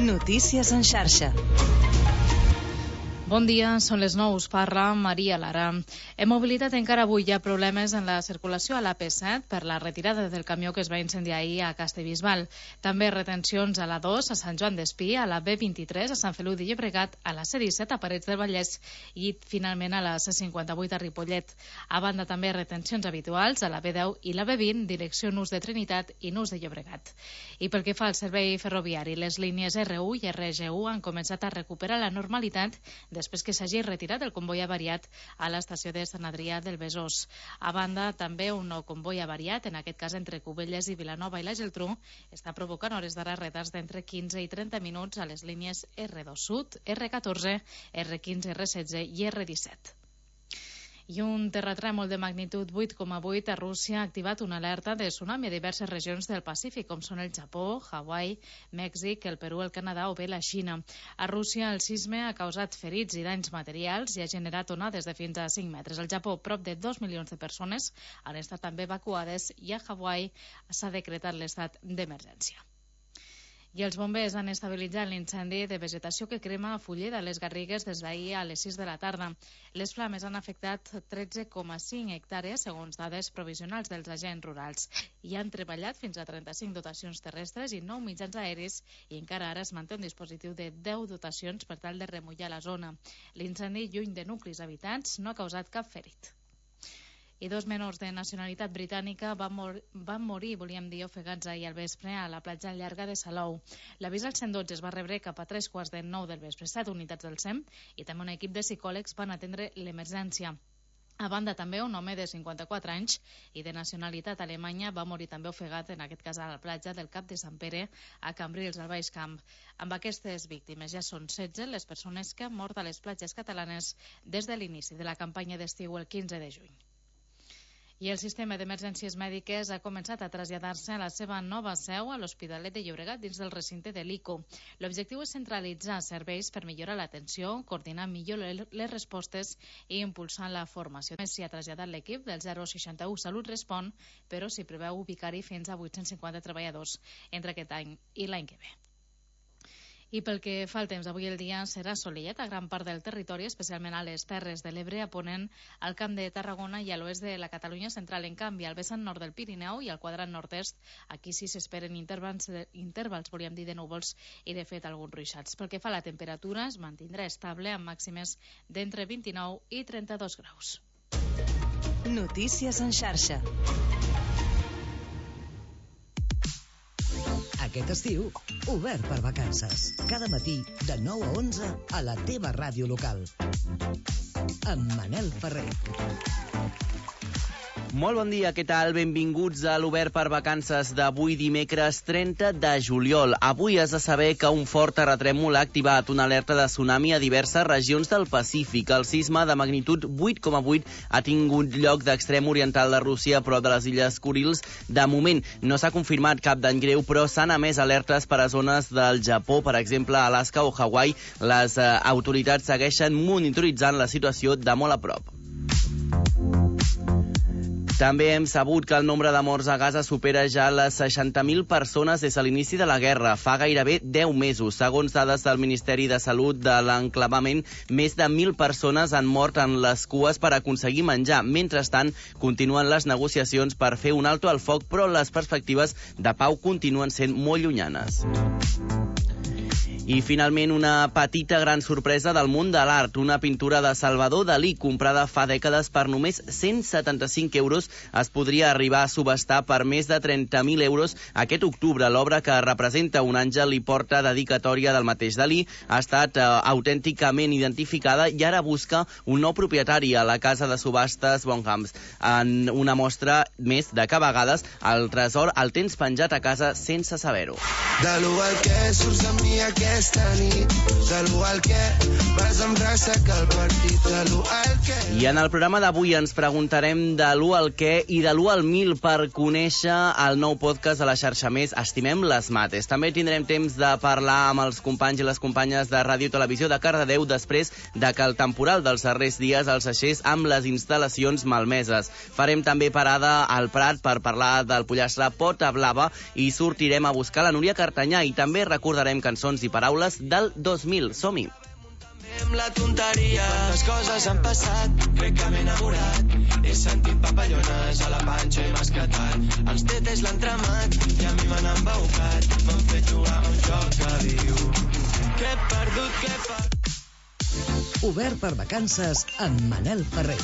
Notícies en xarxa. Bon dia, són les 9, us parla Maria Lara. En mobilitat encara avui hi ha problemes en la circulació a l'AP7 per la retirada del camió que es va incendiar ahir a Castellbisbal. També retencions a la 2 a Sant Joan d'Espí, a la B23 a Sant Feliu de Llobregat, a la C17 a Parets del Vallès i finalment a la C58 a Ripollet. A banda també retencions habituals a la B10 i la B20, direcció Nus de Trinitat i Nus de Llobregat. I pel que fa al servei ferroviari, les línies R1 i RG1 han començat a recuperar la normalitat després que s'hagi retirat el comboi avariat a l'estació de Sant Adrià del Besòs. A banda, també un nou comboi avariat, en aquest cas entre Cubelles i Vilanova i la Geltrú, està provocant hores d'ara retards d'entre 15 i 30 minuts a les línies R2 Sud, R14, R15, R16 i R17. I un terratrèmol de magnitud 8,8 a Rússia ha activat una alerta de tsunami a diverses regions del Pacífic, com són el Japó, Hawaii, Mèxic, el Perú, el Canadà o bé la Xina. A Rússia, el sisme ha causat ferits i danys materials i ha generat onades de fins a 5 metres. Al Japó, prop de 2 milions de persones han estat també evacuades i a Hawaii s'ha decretat l'estat d'emergència. I els bombers han estabilitzat l'incendi de vegetació que crema a Fulleda, a les Garrigues, des d'ahir a les 6 de la tarda. Les flames han afectat 13,5 hectàrees, segons dades provisionals dels agents rurals. I han treballat fins a 35 dotacions terrestres i 9 mitjans aeris, i encara ara es manté un dispositiu de 10 dotacions per tal de remullar la zona. L'incendi, lluny de nuclis habitats, no ha causat cap ferit. I 2 menors de nacionalitat britànica van morir, ofegats ahir al vespre a la platja llarga de Salou. L'avís al 112 es va rebre cap a 3:45 del vespre. 7 unitats del SEM i també un equip de psicòlegs van atendre l'emergència. A banda, també un home de 54 anys i de nacionalitat alemanya va morir també ofegat, en aquest cas a la platja del Cap de Sant Pere, a Cambrils, al Baix Camp. Amb aquestes víctimes ja són 16 les persones que han mort a les platges catalanes des de l'inici de la campanya d'estiu el 15 de juny. I el sistema d'emergències mèdiques ha començat a traslladar-se a la seva nova seu a l'Hospitalet de Llobregat dins del recinte de l'ICO. L'objectiu és centralitzar serveis per millorar l'atenció, coordinar millor les respostes i impulsar la formació. S'hi ha traslladat l'equip del 061 Salut Respon, però s'hi preveu ubicar-hi fins a 850 treballadors entre aquest any i l'any que ve. I pel que fa al temps, avui el dia serà assolellat a gran part del territori, especialment a les Terres de l'Ebre, a ponent, al Camp de Tarragona i a l'oest de la Catalunya central. En canvi, al vessant nord del Pirineu i al quadrant nord-est, aquí sí s'esperen intervals, de núvols i, de fet, alguns ruixats. Pel que fa a la temperatura, es mantindrà estable amb màximes d'entre 29 i 32 graus. Notícies en xarxa. Aquest estiu, obert per vacances. Cada matí, de 9 a 11, a la teva ràdio local. Amb Manel Ferrer. Molt bon dia, què tal? Benvinguts a l'Obert per Vacances d'avui dimecres 30 de juliol. Avui has de saber que un fort terratrèmol ha activat una alerta de tsunami a diverses regions del Pacífic. El sisme de magnitud 8,8 ha tingut lloc d'extrem oriental de Rússia, prop de les illes Kurils. De moment no s'ha confirmat cap dany greu, però s'han emès alertes per a zones del Japó, per exemple, Alaska o Hawaii. Les autoritats segueixen monitoritzant la situació de molt a prop. També hem sabut que el nombre de morts a Gaza supera ja les 60.000 persones des de l'inici de la guerra, fa gairebé 10 mesos. Segons dades del Ministeri de Salut de l'enclavament, més de 1.000 persones han mort en les cues per aconseguir menjar. Mentrestant, continuen les negociacions per fer un alto al foc, però les perspectives de pau continuen sent molt llunyanes. I finalment una petita gran sorpresa del món de l'art. Una pintura de Salvador Dalí comprada fa dècades per només 175 euros es podria arribar a subestar per més de 30.000 euros aquest octubre. L'obra, que representa un àngel i porta dedicatòria del mateix Dalí, ha estat autènticament identificada i ara busca un nou propietari a la casa de subhastes Bonhams. En una mostra més de que a vegades el tresor el tens penjat a casa sense saber-ho. De l'igual que surts amb mi aquesta nit, de l'igual que vas amb ressaca al partit, de l'igual que... I en el programa d'avui ens preguntarem de l'1 al què i de l'1 al 1000 per conèixer el nou podcast de la xarxa Més, Estimem les Mates. També tindrem temps de parlar amb els companys i les companyes de Ràdio i Televisió de Cardedeu després de que el temporal dels darrers dies els deixés amb les instal·lacions malmeses. Farem també parada al Prat per parlar del pollastre Pota Blava i sortirem a buscar la Núria Cartanyà i també recordarem cançons i parades paraules del 2000. Som-hi! Amb la tonteria, quantes coses han passat, crec que m'he enamorat. He sentit papallones a la panxa i m'ha esclatat. Els tetes l'han tramat i a mi m'han embaucat. M'han fet jugar a un joc que diu que he perdut, que he perdut. Obert per vacances amb Manel Ferrer.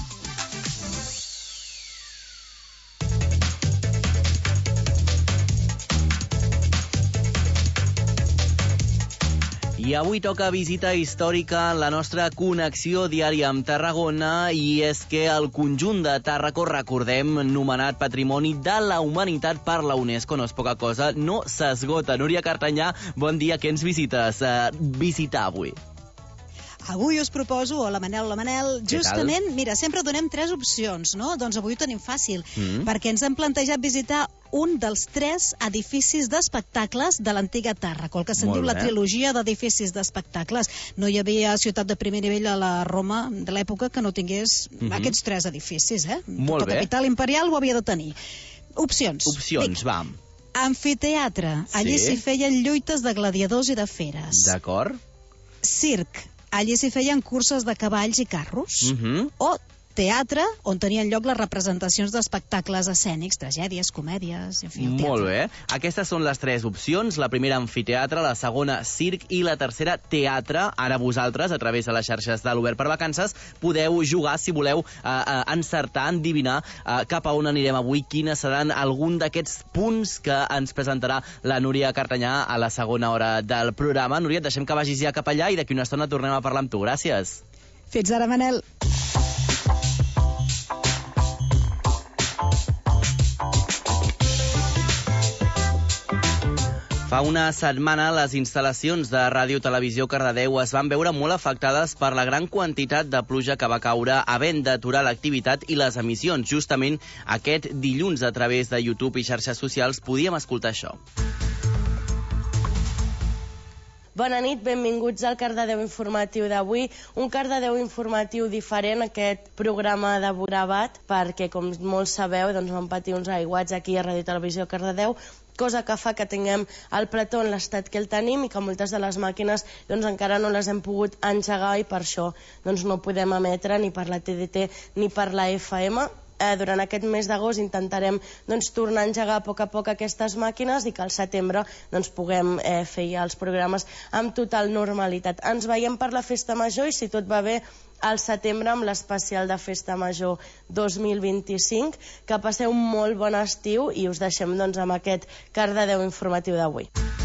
I avui toca visita històrica en la nostra connexió diària amb Tarragona, i és que el conjunt de Tàrraco, recordem, nomenat Patrimoni de la Humanitat per la UNESCO, no és poca cosa, no s'esgota. Núria Cartanyà, bon dia, què ens visites visitar avui? Avui us proposo, hola Manel, justament, mira, sempre donem 3 opcions, no? Doncs avui ho tenim fàcil, perquè ens hem plantejat visitar un dels 3 edificis d'espectacles de l'antiga Tàrraco, el que se'n diu la trilogia d'edificis d'espectacles. No hi havia ciutat de primer nivell a la Roma de l'època que no tingués aquests 3 edificis, Molt bé. La capital imperial ho havia de tenir. Opcions, va. Amfiteatre, allí s'hi feien lluites de gladiadors i de feres. D'acord. Circ, allí s'hi feien curses de cavalls i carros. O teatre, on tenien lloc les representacions d'espectacles escènics, tragèdies, comèdies, en fi, el teatre. Molt bé. Aquestes són les 3 opcions. La primera, amfiteatre, la segona, circ, i la tercera, teatre. Ara vosaltres, a través de les xarxes de l'Obert per Vacances, podeu jugar, si voleu, encertar, endivinar cap a on anirem avui, quines seran algun d'aquests punts que ens presentarà la Núria Cartanyà a la segona hora del programa. Núria, et deixem que vagis ja cap allà i d'aquí una estona tornem a parlar amb tu. Gràcies. Fins ara, Manel. Fa una setmana les instal·lacions de Ràdio Televisió Cardedeu es van veure molt afectades per la gran quantitat de pluja que va caure, havent d'aturar l'activitat i les emissions. Justament aquest dilluns, a través de YouTube i xarxes socials, podíem escoltar això. Bona nit, benvinguts al Cardedeu Informatiu d'avui. Un Cardedeu informatiu diferent, aquest programa de Borabat, perquè, com molts sabeu, doncs van patir uns aiguats aquí a Ràdio Televisió Cardedeu, cosa que fa que tinguem el plató en l'estat que el tenim i que moltes de les màquines doncs, encara no les hem pogut engegar i per això doncs, no podem emetre ni per la TDT ni per la FM. Durant aquest mes d'agost intentarem doncs, tornar a engegar a poc aquestes màquines i que al setembre doncs, puguem fer ja els programes amb total normalitat. Ens veiem per la Festa Major i, si tot va bé, al setembre amb l'especial de Festa Major 2025. Que passeu un molt bon estiu i us deixem doncs, amb aquest Cardedeu informatiu d'avui.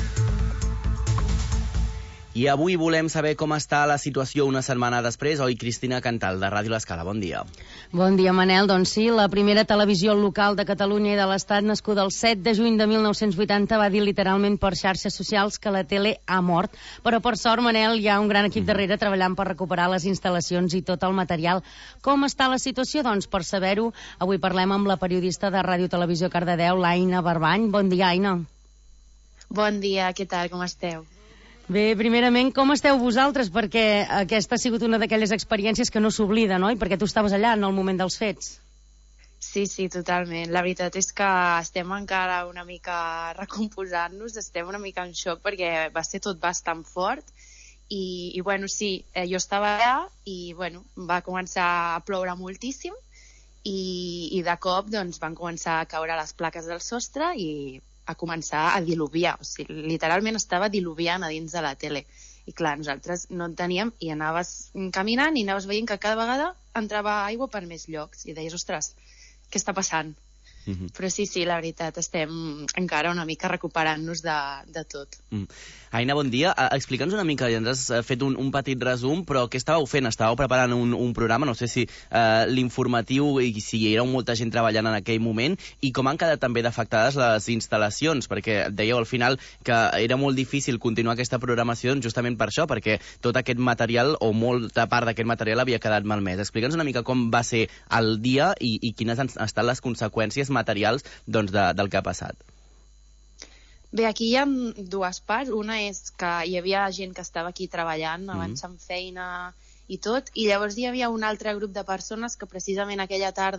I avui volem saber com està la situació una setmana després. Oi, Cristina Cantal, de Ràdio L'Escala. Bon dia. Bon dia, Manel. Doncs sí, la primera televisió local de Catalunya i de l'Estat, nascuda el 7 de juny de 1980, va dir literalment per xarxes socials que la tele ha mort. Però, per sort, Manel, hi ha un gran equip darrere treballant per recuperar les instal·lacions i tot el material. Com està la situació? Doncs, per saber-ho, avui parlem amb la periodista de Ràdio Televisió Cardedeu, l'Aina Barbany. Bon dia, Aina. Bon dia, què tal, com esteu? Bé, primerament, com esteu vosaltres? Perquè aquesta ha sigut una d'aquelles experiències que no s'oblida, no? I perquè tu estaves allà en el moment dels fets. Sí, totalment. La veritat és que estem encara una mica recomposant-nos, estem una mica en xoc perquè va ser tot bastant fort i bueno, sí, jo estava allà i bueno, va començar a ploure moltíssim i de cop doncs, van començar a caure les plaques del sostre i a començar a diluviar, o sigui, literalment estava diluviant a dins de la tele. I clar, nosaltres no en teníem i anaves caminant i anaves veient que cada vegada entrava aigua per més llocs i deies, ostres, què està passant? Però sí, la veritat, estem encara una mica recuperant-nos de tot. Aina, bon dia. Explica'ns una mica, ja ens has fet un petit resum, però què estàveu fent? Estàveu preparant un programa, no sé si l'informatiu i si hi era molta gent treballant en aquell moment, i com han quedat també d'afectades les instal·lacions, perquè dèieu al final que era molt difícil continuar aquesta programació justament per això, perquè tot aquest material, o molta part d'aquest material, havia quedat malmès. Explica'ns una mica com va ser el dia i quines han estat les conseqüències materials doncs, del que ha passat. Bé, aquí hi ha dues parts. Una és que hi havia gent que estava aquí treballant, avançant feina i tot, i llavors hi havia un altre grup de persones que precisament aquella tarda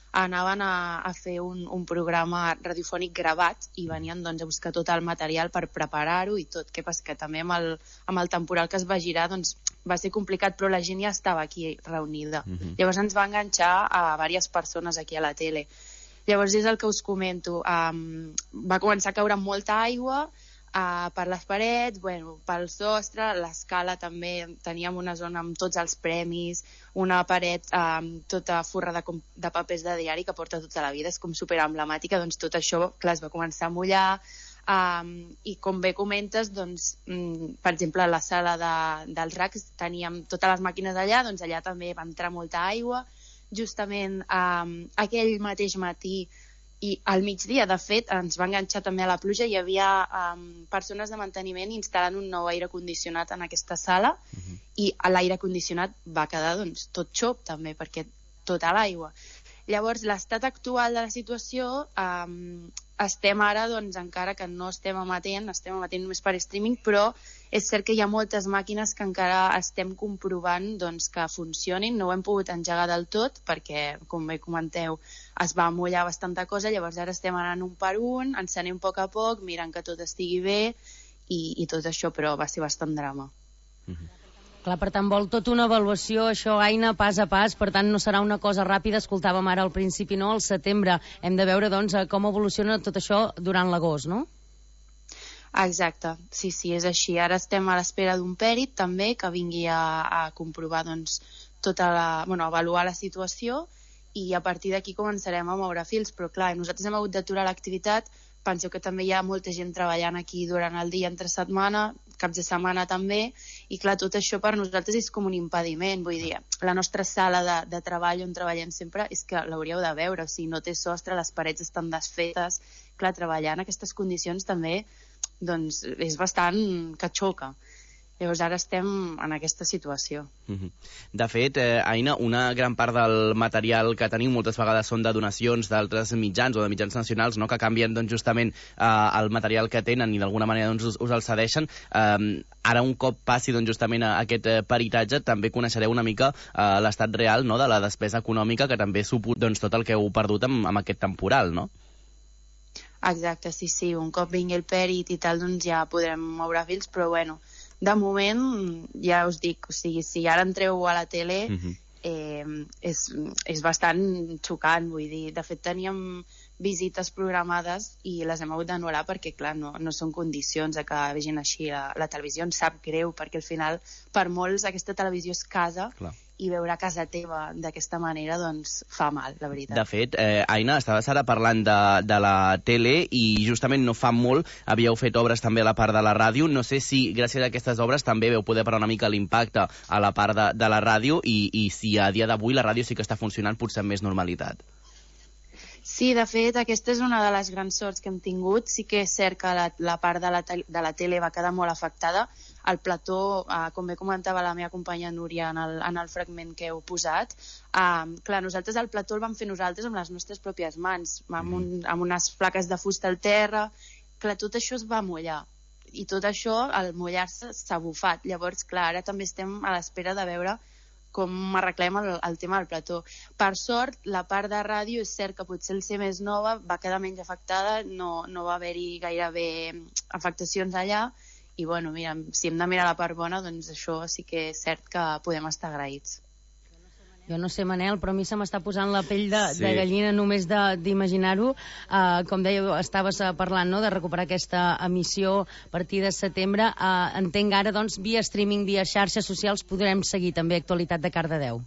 anaven a fer un programa radiofònic gravat i venien doncs, a buscar tot el material per preparar-ho i tot. Què passa? Que també amb el temporal que es va girar doncs, va ser complicat, però la gent ja estava aquí reunida. Llavors ens va enganxar a diverses persones aquí a la tele. Llavors és el que us comento. Va començar a caure molta aigua per les parets, pel sostre, l'escala també. Teníem una zona amb tots els premis, una paret tota forrada de papers de diari que porta tota la vida, és com superemblemàtica. Doncs tot això, clar, es va començar a mullar. I com bé comentes, doncs, per exemple, a la sala dels racks teníem totes les màquines allà, doncs allà també va entrar molta aigua. Justament aquell mateix matí i al migdia, de fet, ens va enganxar també a la pluja. Hi havia persones de manteniment instal·lant un nou aire condicionat en aquesta sala i l'aire condicionat va quedar doncs, tot xop també, perquè tota l'aigua. Llavors, l'estat actual de la situació, estem ara, doncs, encara que no estem emetent només per streaming, però és cert que hi ha moltes màquines que encara estem comprovant doncs, que funcionin. No ho hem pogut engegar del tot perquè, com bé comenteu, es va mullar bastanta cosa. Llavors ara estem anant un per un, encenent a poc, mirant que tot estigui bé i tot això, però va ser bastant drama. Clar, per tant, vol tota una avaluació, això, Aina, pas a pas, per tant, no serà una cosa ràpida. Escoltàvem ara al principi, no?, al setembre. Hem de veure, doncs, com evoluciona tot això durant l'agost, no? Exacte, sí, és així. Ara estem a l'espera d'un pèrit, també, que vingui a comprovar, doncs, avaluar la situació, i a partir d'aquí començarem a moure fils. Però, clar, nosaltres hem hagut d'aturar l'activitat. Penseu que també hi ha molta gent treballant aquí durant el dia, entre setmana, caps de setmana també, i clar, tot això per nosaltres és com un impediment. Vull dir, la nostra sala de treball on treballem sempre és que l'hauríeu de veure, o sigui, no té sostre, les parets estan desfetes. Clar, treballar en aquestes condicions també doncs, és bastant que xoca. Llavors ara estem en aquesta situació. De fet, Aina, una gran part del material que tenim moltes vegades són de donacions d'altres mitjans o de mitjans nacionals, no?, que canvien doncs, justament el material que tenen i d'alguna manera doncs, us el cedeixen. Ara, un cop passi doncs, justament a aquest peritatge, també coneixereu una mica l'estat real, no?, de la despesa econòmica que també suposa doncs, tot el que heu perdut amb aquest temporal, no? Exacte, sí. Un cop vingui el pèrit i tal, doncs ja podrem moure fils, però bueno, de moment, ja us dic, o sigui, si ara entreu a la tele, és bastant xocant, vull dir. De fet, teníem visites programades i les hem hagut d'anul·lar perquè, clar, no són condicions de que vegin així la televisió. Ens sap greu, perquè al final, per molts, aquesta televisió és casa, clar, i veure casa teva d'aquesta manera, doncs, fa mal, la veritat. De fet, Aina, estaves ara parlant de la tele i justament no fa molt havíeu fet obres també a la part de la ràdio. No sé si gràcies a aquestes obres també veu poder parar una mica l'impacte a la part de la ràdio i si a dia d'avui la ràdio sí que està funcionant potser amb més normalitat. Sí, de fet, aquesta és una de les grans sorts que hem tingut. Sí que és cert que la part de la tele va quedar molt afectada. El plató, com bé comentava la meva companya Núria en el fragment que heu posat, clar, nosaltres el plató el vam fer nosaltres amb les nostres pròpies mans, amb unes plaques de fusta al terra. Clar, tot això es va mullar. I tot això, al mullar-se, s'ha bufat. Llavors, clar, ara també estem a l'espera de veure com arreglem el tema del plató. Per sort, la part de ràdio és cert que potser el ser més nova va quedar menys afectada, no va haver-hi gairebé afectacions allà, i bueno, mira, si hem de mirar la part bona, doncs això sí que és cert que podem estar agraïts. Jo no sé, Manel, però a mi se m'està posant la pell de gallina només d'imaginar-ho. Com deia, estaves parlant, no?, de recuperar aquesta emissió a partir de setembre. Entenc ara, doncs, via streaming, via xarxes socials, podrem seguir també Actualitat de Cardedeu.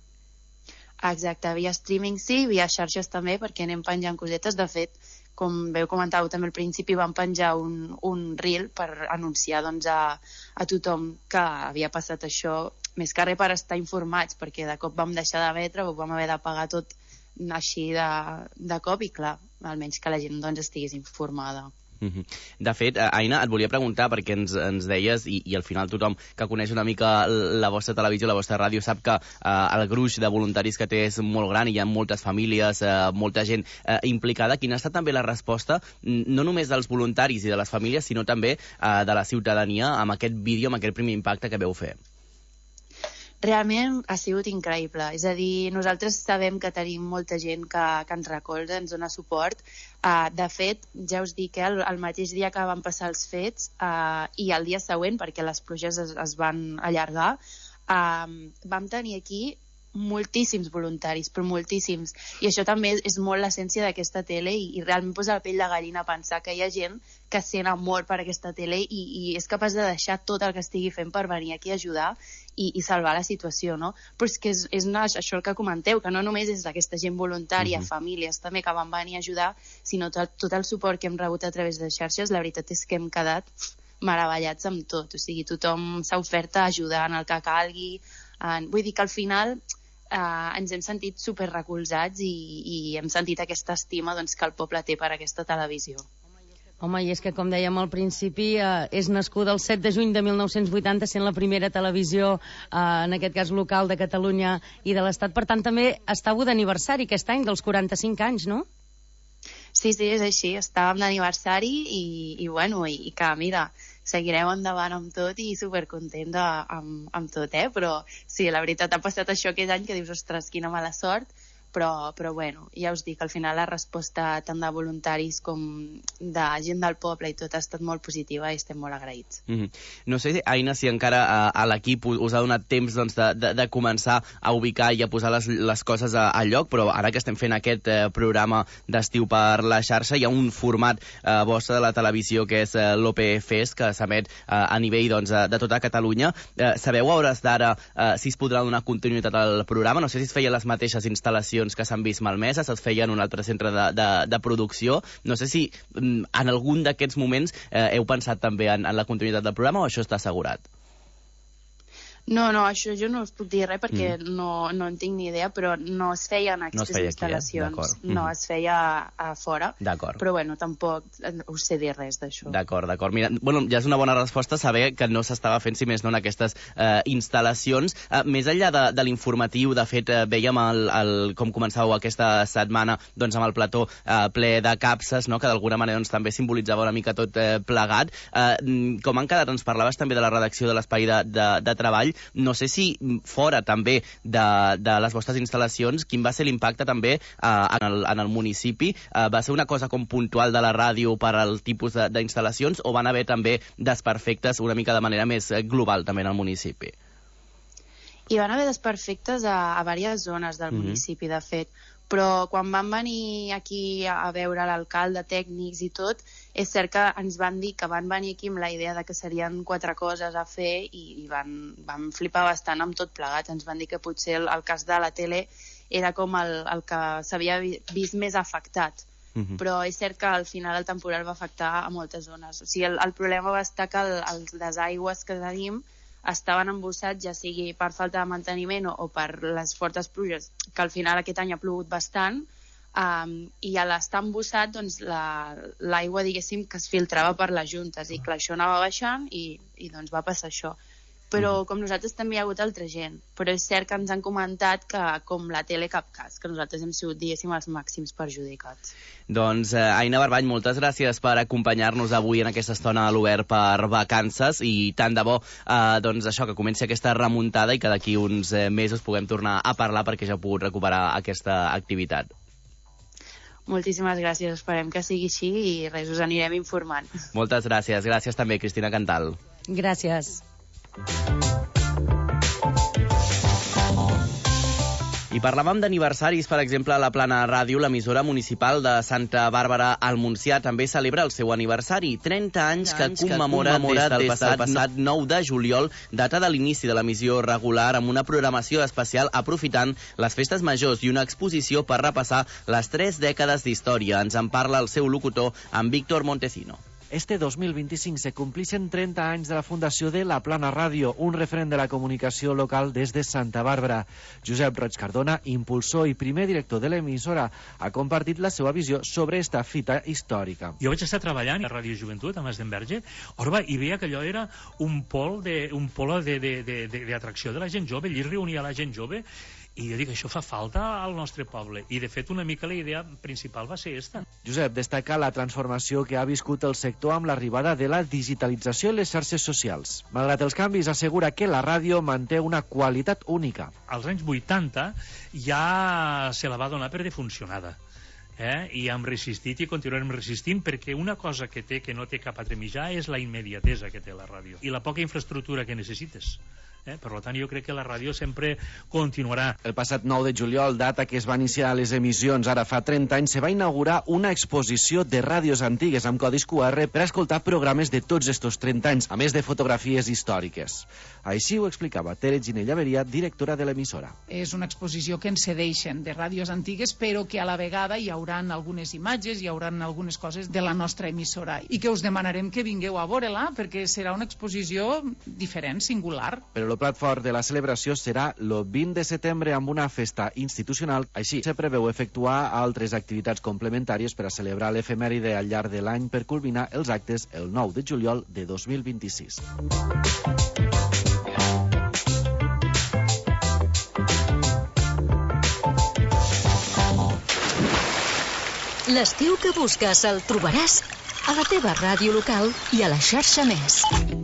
Exacte, via streaming sí, via xarxes també, perquè anem penjant cosetes. De fet, com veu comentar també al principi, vam penjar un reel per anunciar doncs, a tothom que havia passat això, més que res per estar informats, perquè de cop vam deixar d'emetre, ho vam haver de pagar tot així de cop, i clar, almenys que la gent doncs, estigués informada. De fet, Aina, et volia preguntar, perquè ens deies, i al final tothom que coneix una mica la vostra televisió, la vostra ràdio, sap que el gruix de voluntaris que té és molt gran i hi ha moltes famílies, molta gent implicada. Quina ha estat també la resposta, no només dels voluntaris i de les famílies, sinó també de la ciutadania amb aquest vídeo, amb aquest primer impacte que veu fer? Realment ha sigut increïble. És a dir, nosaltres sabem que tenim molta gent que ens recolza, ens dona suport. De fet, ja us dic que el mateix dia que van passar els fets i el dia següent, perquè les pluges es van allargar, vam tenir aquí moltíssims voluntaris, però moltíssims. I això també és molt l'essència d'aquesta tele i realment posa la pell de gallina pensar que hi ha gent que sent amor per aquesta tele i és capaç de deixar tot el que estigui fent per venir aquí a ajudar i salvar la situació, no? Però és que és això el que comenteu, que no només és d'aquesta gent voluntària, famílies també que van venir a ajudar, sinó tot el suport que hem rebut a través de xarxes. La veritat és que hem quedat meravellats amb tot. O sigui, tothom s'ha ofert a ajudar en el que calgui. Vull dir que al final ens hem sentit super recolzats i hem sentit aquesta estima doncs, que el poble té per aquesta televisió. Home, i és que, com dèiem al principi, és nascuda el 7 de juny de 1980, sent la primera televisió, en aquest cas local, de Catalunya i de l'Estat. Per tant, també estàveu d'aniversari aquest any, dels 45 anys, no? Sí, és així. Estàvem d'aniversari i que, mira, seguirem endavant amb tot i supercontents amb tot, però sí, la veritat ha passat això aquest any que dius, ostres, quina mala sort, però bueno, ja us dic, al final la resposta tant de voluntaris com de gent del poble i tot ha estat molt positiva i estem molt agraïts. No sé, Aina, si encara a l'equip us ha donat temps doncs, de començar a ubicar i a posar les coses a lloc, però ara que estem fent aquest programa d'estiu per la xarxa, hi ha un format vostre de la televisió que és l'OP Fest, que s'emet a nivell doncs, de tota Catalunya. Sabeu a hores d'ara si es podrà donar continuïtat al programa? No sé si es feien les mateixes instal·lacions que s'han vist malmeses, es feia en un altre centre de producció. No sé si en algun d'aquests moments heu pensat també en la continuïtat del programa o això està assegurat? No, això jo no us puc dir res perquè no en tinc ni idea, però no es feia en aquestes instal·lacions. No, es feia a fora. Però bueno, tampoc us sé dir res d'això. D'acord. Mira, bueno, ja és una bona resposta saber que no s'estava fent, si més no, en aquestes instal·lacions. Més enllà de l'informatiu, de fet, vèiem com començàveu aquesta setmana doncs, amb el plató ple de capses, no? Que d'alguna manera doncs, també simbolitzava una mica tot plegat. Com han quedat? Ens parlaves també de la redacció de l'espai de treball. No sé si fora també de les vostres instal·lacions, quin va ser l'impacte també en el municipi? Va ser una cosa com puntual de la ràdio per al tipus d'instal·lacions o van haver també desperfectes una mica de manera més global també en el municipi? Hi van haver desperfectes a diverses zones del municipi, de fet, però quan van venir aquí a veure l'alcalde, tècnics i tot, és cert que ens van dir que van venir aquí amb la idea de que serien 4 coses a fer i van flipar bastant amb tot plegat. Ens van dir que potser el cas de la tele era com el que s'havia vist més afectat. Però és cert que al final el temporal va afectar a moltes zones. O sigui, el problema va estar que els desaigües que tenim estaven embussats, ja sigui per falta de manteniment o per les fortes pluges, que al final aquest any ha plogut bastant, i a l'estar embussat doncs, l'aigua, diguéssim, que es filtrava per les juntes, i clar, això anava baixant i doncs va passar això. Però com nosaltres també hi ha hagut altra gent, però és cert que ens han comentat que com la tele cap cas, que nosaltres hem sigut, diguéssim, els màxims perjudicats. Doncs Aina Barbany, moltes gràcies per acompanyar-nos avui en aquesta estona a l'Obert per Vacances i tant de bo doncs això, que comenci aquesta remuntada i que d'aquí uns mesos puguem tornar a parlar perquè ja heu pogut recuperar aquesta activitat. Moltíssimes gràcies, esperem que sigui així i res, us anirem informant. Moltes gràcies, gràcies també Cristina Cantal. Gràcies. I parlàvem d'aniversaris, per exemple, a la Plana Ràdio, l'emissora municipal de Santa Bàrbara al Montsià també celebra el seu aniversari, 30 anys que commemora des del passat 9 de juliol, data de l'inici de l'emissió regular, amb una programació especial aprofitant les festes majors i una exposició per repassar les 3 dècades d'història. Ens en parla el seu locutor, en Víctor Montesino. Este 2025 se complixen 30 anys de la fundació de La Plana Ràdio, un referent de la comunicació local des de Santa Bàrbara. Josep Roig Cardona, impulsor i primer director de l'emissora, ha compartit la seva visió sobre esta fita històrica. Jo vaig estar treballant a Ràdio Joventut, a Mas d'Enverge, i veia que allò era un pol d'atracció de la gent jove, allí es reunia la gent jove, I jo dic, això fa falta al nostre poble. I, de fet, una mica la idea principal va ser esta. Josep destaca la transformació que ha viscut el sector amb l'arribada de la digitalització i les xarxes socials. Malgrat els canvis, assegura que la ràdio manté una qualitat única. Als anys 80 ja se la va donar per defuncionada. I hem resistit i continuarem resistint, perquè una cosa que té que no té cap altre mitjà és la immediatesa que té la ràdio i la poca infraestructura que necessites. Per tant, jo crec que la ràdio sempre continuarà. El passat 9 de juliol, data que es va iniciar les emissions ara fa 30 anys, se va inaugurar una exposició de ràdios antigues amb codis QR per escoltar programes de tots estos 30 anys, a més de fotografies històriques. Així ho explicava Tere Ginella Veria, directora de l'emissora. És una exposició que ens cedeixen de ràdios antigues, però que a la vegada hi haurà algunes imatges, hi haurà algunes coses de la nostra emissora, i que us demanarem que vingueu a veure-la, perquè serà una exposició diferent, singular. Però el plat fort de la celebració serà el 20 de setembre amb una festa institucional. Així, se preveu efectuar altres activitats complementàries per a celebrar l'efemèride al llarg de l'any per culminar els actes el 9 de juliol de 2026. L'estiu que busques el trobaràs a la teva ràdio local i a la xarxa Més.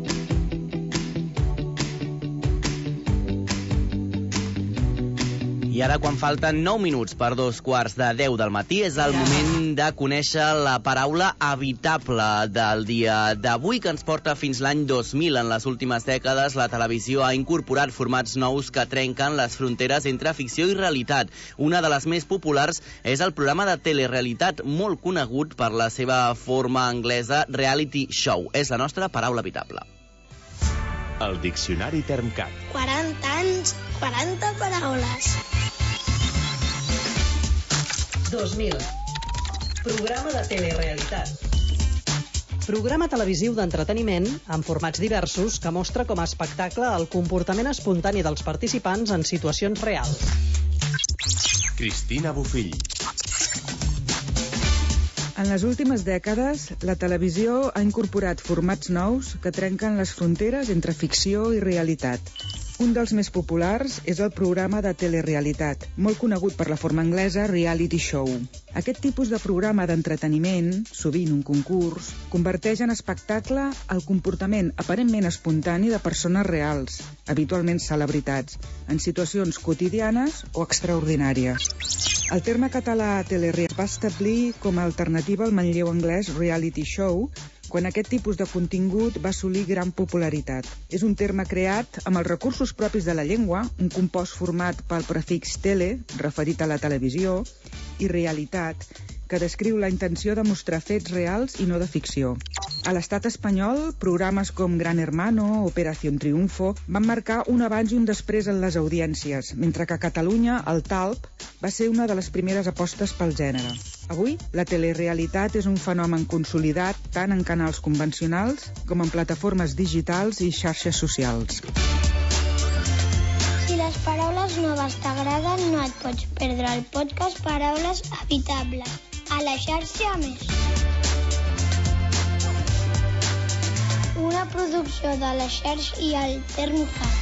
I ara, quan falten 9 minuts per 2:45 del matí, és el moment de conèixer la paraula habitable del dia d'avui, que ens porta fins l'any 2000. En les últimes dècades, la televisió ha incorporat formats nous que trenquen les fronteres entre ficció i realitat. Una de les més populars és el programa de telerealitat, molt conegut per la seva forma anglesa reality show. És la nostra paraula habitable. El diccionari Termcat. 40 anys, 40 paraules. 2000. Programa de telerealitat. Programa televisiu d'entreteniment amb formats diversos que mostra com a espectacle el comportament espontani dels participants en situacions reals. Cristina Bofill. En les últimes dècades, la televisió ha incorporat formats nous que trenquen les fronteres entre ficció i realitat. Un dels més populars és el programa de telerealitat, molt conegut per la forma anglesa reality show. Aquest tipus de programa d'entreteniment, sovint un concurs, converteix en espectacle el comportament aparentment espontani de persones reals, habitualment celebritats, en situacions quotidianes o extraordinàries. El terme català telerealitat va establir com a alternativa al manlleu anglès reality show, quan aquest tipus de contingut va assolir gran popularitat. És un terme creat amb els recursos propis de la llengua, un compost format pel prefix tele, referit a la televisió, i realitat, que descriu la intenció de mostrar fets reals i no de ficció. A l'estat espanyol, programes com Gran Hermano o Operación Triunfo van marcar un abans i un després en les audiències, mentre que a Catalunya el TALP va ser una de les primeres apostes pel gènere. Avui, la telerealitat és un fenomen consolidat tant en canals convencionals com en plataformes digitals i xarxes socials. Si les paraules noves t'agraden, no et pots perdre el podcast Paraules Habitables a la xarxa Més. Una producció de la xarxa i el Termcat.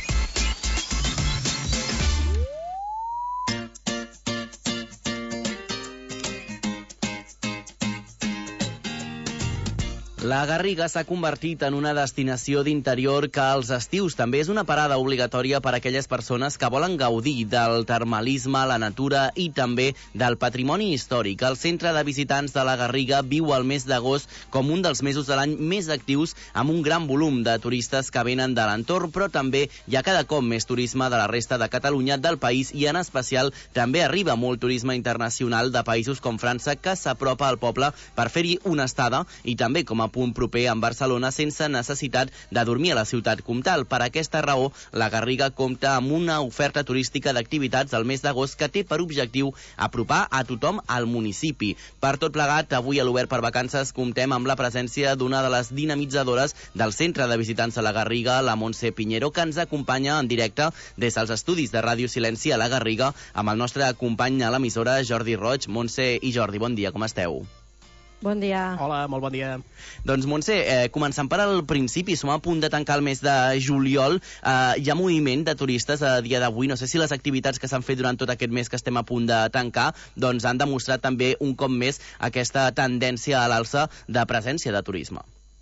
La Garriga s'ha convertit en una destinació d'interior que als estius també és una parada obligatòria per a aquelles persones que volen gaudir del termalisme, la natura i també del patrimoni històric. El centre de visitants de la Garriga viu el mes d'agost com un dels mesos de l'any més actius, amb un gran volum de turistes que venen de l'entorn, però també hi ha cada cop més turisme de la resta de Catalunya, del país, i en especial també arriba molt turisme internacional de països com França, que s'apropa al poble per fer-hi una estada i també com a punt proper en Barcelona, sense necessitat de dormir a la ciutat comtal. Per aquesta raó, la Garriga compta amb una oferta turística d'activitats al mes d'agost que té per objectiu apropar a tothom al municipi. Per tot plegat, avui a l'Obert per Vacances comptem amb la presència d'una de les dinamitzadores del centre de visitants a la Garriga, la Montse Piñero, que ens acompanya en directe des dels estudis de Ràdio Silenci a la Garriga amb el nostre company a l'emissora, Jordi Roig. Montse i Jordi, bon dia, com esteu? Bon dia. Hola, molt bon dia. Doncs, Montse, començant per al principi, som a punt de tancar el mes de juliol. Hi ha moviment de turistes a dia d'avui. No sé si les activitats que s'han fet durant tot aquest mes que estem a punt de tancar doncs han demostrat també un cop més aquesta tendència a l'alça de presència de turisme.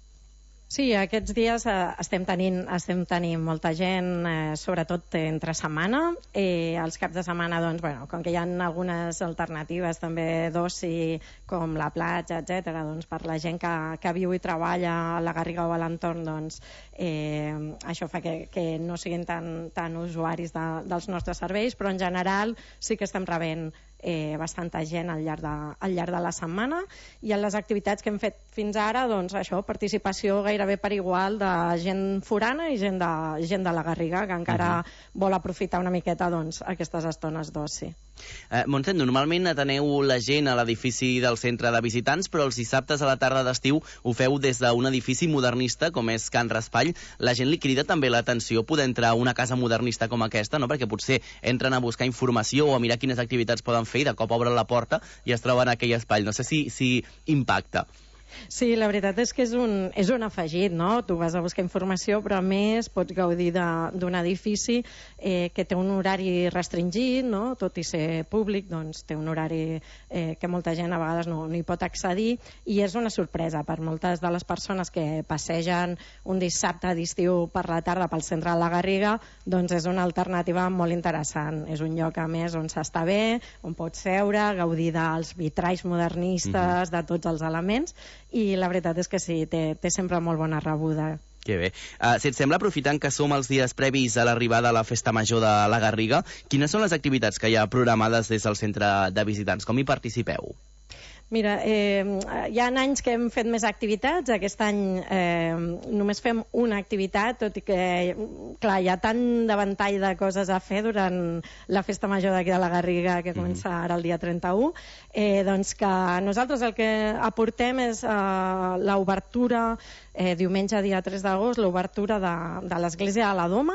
Sí, aquests dies estem tenint molta gent, sobretot entre setmana. Els caps de setmana, doncs, bueno, com que hi ha algunes alternatives també d'oci, com la platja, etc., doncs, per la gent que viu i treballa a la Garriga o a l'entorn, doncs, això fa que no siguin tan usuaris dels nostres serveis, però en general sí que estem rebent bastanta gent al llarg de la setmana, i en les activitats que hem fet fins ara, doncs això, participació gairebé per igual de gent forana i gent de la Garriga, que encara vol aprofitar una miqueta, doncs, aquestes estones d'oci. Montse, normalment ateneu la gent a l'edifici del centre de visitants, però els dissabtes a la tarda d'estiu ho feu des d'un edifici modernista com és Can Raspall. La gent li crida també l'atenció poder entrar a una casa modernista com aquesta, no? Perquè potser entren a buscar informació o a mirar quines activitats poden fer i de cop obren la porta i es troben en aquell espai. No sé si impacta. Sí, la veritat és que és un afegit, no? Tu vas a buscar informació, però a més pots gaudir d'un edifici que té un horari restringit, no? Tot i ser públic, doncs té un horari que molta gent a vegades no hi pot accedir, i és una sorpresa per moltes de les persones que passegen un dissabte d'estiu per la tarda pel centre de la Garriga. Doncs és una alternativa molt interessant. És un lloc, a més, on s'està bé, on pots seure, gaudir dels vitralls modernistes, de tots els elements, i la veritat és que sí, té sempre molt bona rebuda. Que bé. Si et sembla, aprofitant que som els dies previs a l'arribada a la Festa Major de la Garriga, quines són les activitats que hi ha programades des del centre de visitants? Com hi participeu? Mira, hi ha anys que hem fet més activitats. Aquest any només fem una activitat, tot i que, clar, hi ha tant de ventall de coses a fer durant la Festa Major d'aquí de la Garriga, que comença ara el dia 31, doncs que nosaltres el que aportem és l'obertura, diumenge dia 3 d'agost, l'obertura de l'església de la Doma.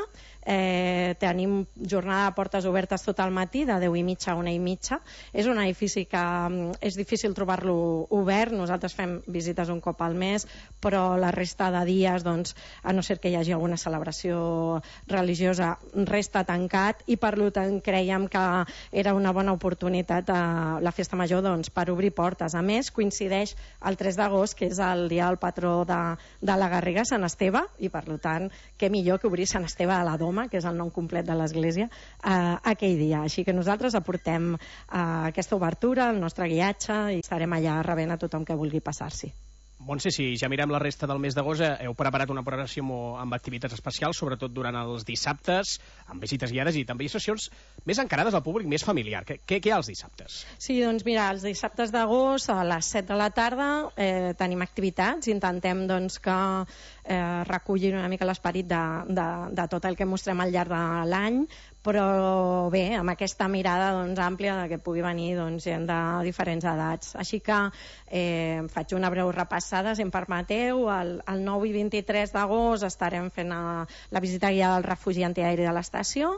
Tenim jornada de portes obertes tot el matí, de 10:30 a 1:30. És un edifici que és difícil trobar-lo obert. Nosaltres fem visites un cop al mes, però la resta de dies, doncs, a no ser que hi hagi alguna celebració religiosa, resta tancat, i per tant creiem que era una bona oportunitat la Festa Major, doncs, per obrir portes. A més, coincideix el 3 d'agost, que és el dia del patró de la Garriga, Sant Esteve, i per tant, què millor que obrir Sant Esteve a la Doma, que és el nom complet de l'església, aquell dia. Així que nosaltres aportem aquesta obertura, el nostre guiatge, i estarem allà rebent a tothom que vulgui passar-s'hi. Montse, si ja mirem la resta del mes d'agost, heu preparat una programació amb activitats especials, sobretot durant els dissabtes, amb visites guiades i també sessions més encarades al públic, més familiar. Què hi ha els dissabtes? Sí, doncs mira, els dissabtes d'agost a les 7 de la tarda tenim activitats. Intentem, doncs, que recullin una mica l'esperit de tot el que mostrem al llarg de l'any, però bé, amb aquesta mirada, doncs, àmplia de que pugui venir, doncs, gent de diferents edats. Així que faig una breu repassada, si em permeteu. El 9 i 23 d'agost estarem fent la visita guiada al refugi antiaeri de l'estació.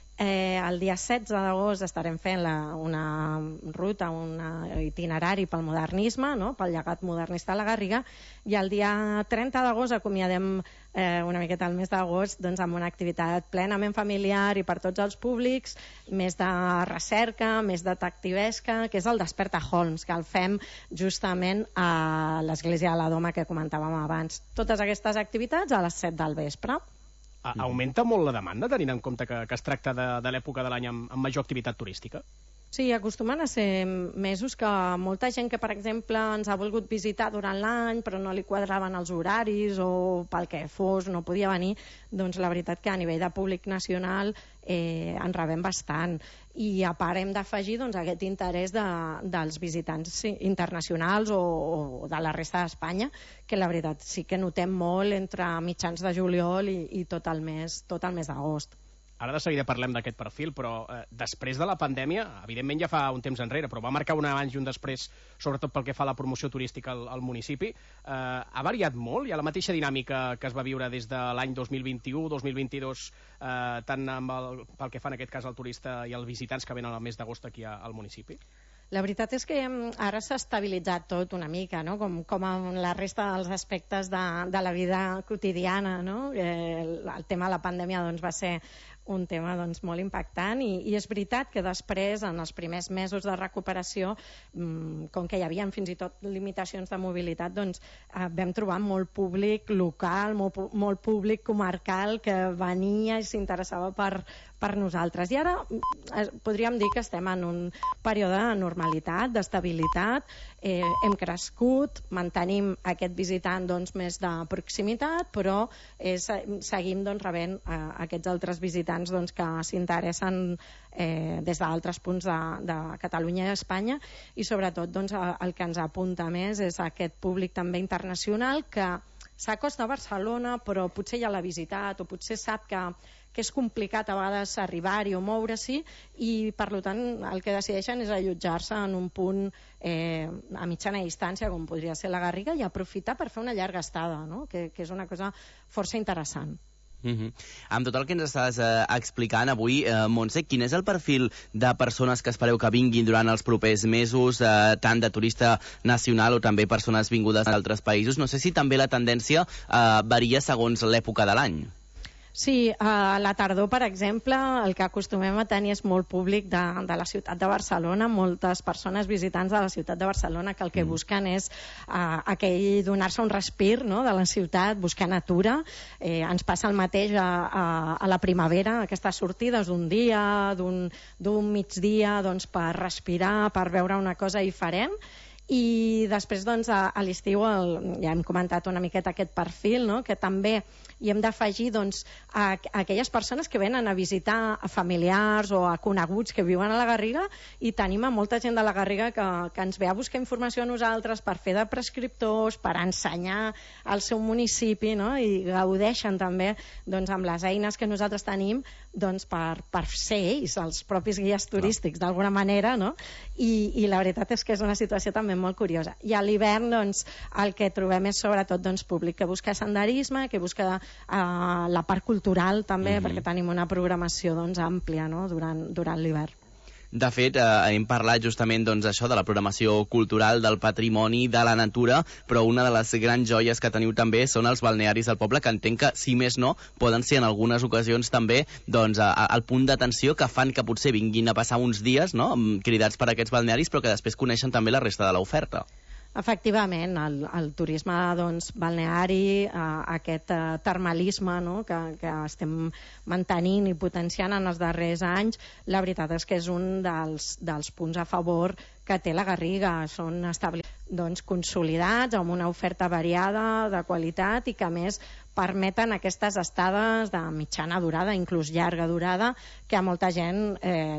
El dia 16 d'agost estarem fent una ruta, un itinerari pel modernisme, no? Pel llegat modernista de la Garriga, i el dia 30 d'agost acomiadem una miqueta el mes d'agost, doncs, amb una activitat plenament familiar i per tots els públics, més de recerca, més detectivesca, que és el Desperta Holmes, que el fem justament a l'església de la Doma que comentàvem abans. Totes aquestes activitats a les 7 del vespre. Augmenta molt la demanda, tenint en compte que es tracta de l'època de l'any amb major activitat turística? Sí, acostumen a ser mesos que molta gent que, per exemple, ens ha volgut visitar durant l'any però no li quadraven els horaris o pel que fos no podia venir, doncs la veritat que a nivell de públic nacional en rebem bastant. I a part hem d'afegir, doncs, aquest interès dels visitants internacionals o de la resta d'Espanya, que la veritat sí que notem molt entre mitjans de juliol i tot el mes d'agost. Ara de seguida parlem d'aquest perfil, però després de la pandèmia, evidentment ja fa un temps enrere, però va marcar un abans i un després, sobretot pel que fa a la promoció turística al municipi. Ha variat molt? Hi ha la mateixa dinàmica que es va viure des de l'any 2021-2022, tant pel que fa en aquest cas al turista i als visitants que venen al mes d'agost aquí al municipi? La veritat és que ara s'ha estabilitzat tot una mica, no? Com en la resta dels aspectes de la vida quotidiana, no? El tema de la pandèmia doncs, va ser un tema doncs, molt impactant i és veritat que després, en els primers mesos de recuperació, com que hi havia fins i tot limitacions de mobilitat, doncs vam trobar molt públic local, molt públic comarcal que venia i s'interessava per nosaltres. I ara podríem dir que estem en un període de normalitat, d'estabilitat, hem crescut, mantenim aquest visitant doncs, més de proximitat, però seguim doncs, rebent aquests altres visitants doncs, que s'interessen des d'altres punts de Catalunya i Espanya, i sobretot doncs, el que ens apunta més és aquest públic també internacional que s'acosta a Barcelona però potser ja l'ha visitat o potser sap que és complicat a vegades arribar-hi o moure-s'hi, i per tant el que decideixen és allotjar-se en un punt a mitjana distància com podria ser la Garriga i aprofitar per fer una llarga estada, no? que és una cosa força interessant. Amb tot el que ens estàs explicant avui, Montse, quin és el perfil de persones que espereu que vinguin durant els propers mesos, tant de turista nacional o també persones vingudes d'altres països? No sé si també la tendència varia segons l'època de l'any. Sí, a la tardor, per exemple, el que acostumem a tenir és molt públic de la ciutat de Barcelona, moltes persones visitants de la ciutat de Barcelona que el que busquen és aquell donar-se un respir, no?, de la ciutat, buscar natura. Ens passa el mateix a la primavera, aquestes sortides d'un dia, d'un migdia, doncs, per respirar, per veure una cosa diferent. I després doncs, a l'estiu ja hem comentat una miqueta aquest perfil, no?, que també hi hem d'afegir doncs, a aquelles persones que venen a visitar a familiars o a coneguts que viuen a la Garriga, i tenim a molta gent de la Garriga que ens ve a buscar informació a nosaltres per fer de prescriptors, per ensenyar al seu municipi, no?, i gaudeixen també doncs, amb les eines que nosaltres tenim doncs, per ser ells els propis guies turístics d'alguna manera, no? I la veritat és que és una situació també molt curiosa. I a l'hivern doncs, el que trobem és sobretot doncs, públic que busca senderisme, que busca la part cultural també, perquè tenim una programació doncs, àmplia, no?, durant l'hivern. De fet, hem parlat justament doncs, això de la programació cultural, del patrimoni, de la natura, però una de les grans joies que teniu també són els balnearis del poble, que entenc que, si més no, poden ser en algunes ocasions també doncs, el punt d'atenció que fan que potser vinguin a passar uns dies, no?, cridats per aquests balnearis, però que després coneixen també la resta de l'oferta. Efectivament, el turisme doncs, balneari, aquest termalisme, no?, que estem mantenint i potenciant en els darrers anys, la veritat és que és un dels punts a favor que té la Garriga. Són establiments doncs, consolidats, amb una oferta variada, de qualitat, i que a més permeten aquestes estades de mitjana durada, inclús llarga durada, que a molta gent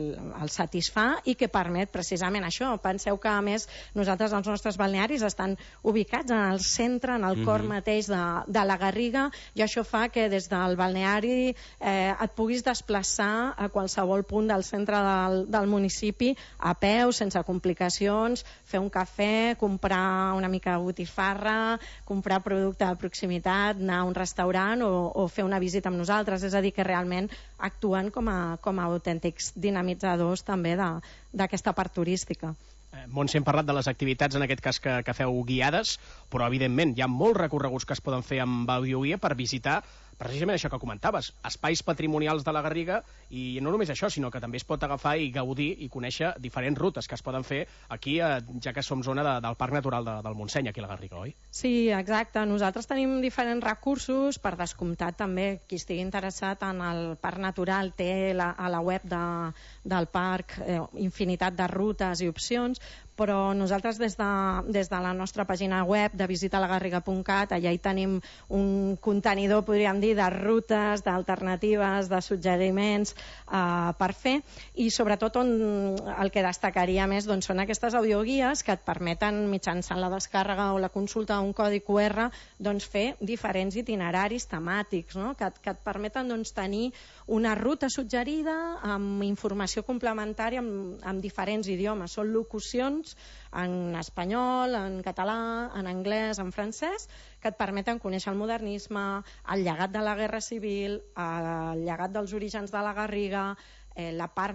el satisfà i que permet precisament això. Penseu que, a més, nosaltres, els nostres balnearis estan ubicats en el centre, en el cor mateix de la Garriga, i això fa que des del balneari et puguis desplaçar a qualsevol punt del centre del municipi a peu, sense complicacions, fer un cafè, comprar una mica de botifarra, comprar producte de proximitat, anar a un restaurant o fer una visita amb nosaltres. És a dir, que realment actuen com a autèntics dinamitzadors també d'aquesta part turística. Montse, hem parlat de les activitats, en aquest cas que feu guiades, però evidentment hi ha molts recorreguts que es poden fer amb audioguia per visitar precisament això que comentaves, espais patrimonials de la Garriga, i no només això, sinó que també es pot agafar i gaudir i conèixer diferents rutes que es poden fer aquí, ja que som zona del Parc Natural del Montseny, aquí a la Garriga, oi? Sí, exacte. Nosaltres tenim diferents recursos, per descomptat també qui estigui interessat en el Parc Natural té a la web del parc infinitat de rutes i opcions, però nosaltres des de la nostra pàgina web de visitalagarriga.cat, allà hi tenim un contenidor, podríem dir, de rutes, d'alternatives, de suggeriments per fer, i sobretot el que destacaria més doncs, són aquestes audioguies que et permeten, mitjançant la descàrrega o la consulta d'un codi QR, doncs, fer diferents itineraris temàtics, no? que et permeten doncs, tenir una ruta suggerida amb informació complementària en diferents idiomes. Són locucions en espanyol, en català, en anglès, en francès, que et permeten conèixer el modernisme, el llegat de la Guerra Civil, el llegat dels orígens de la Garriga, la part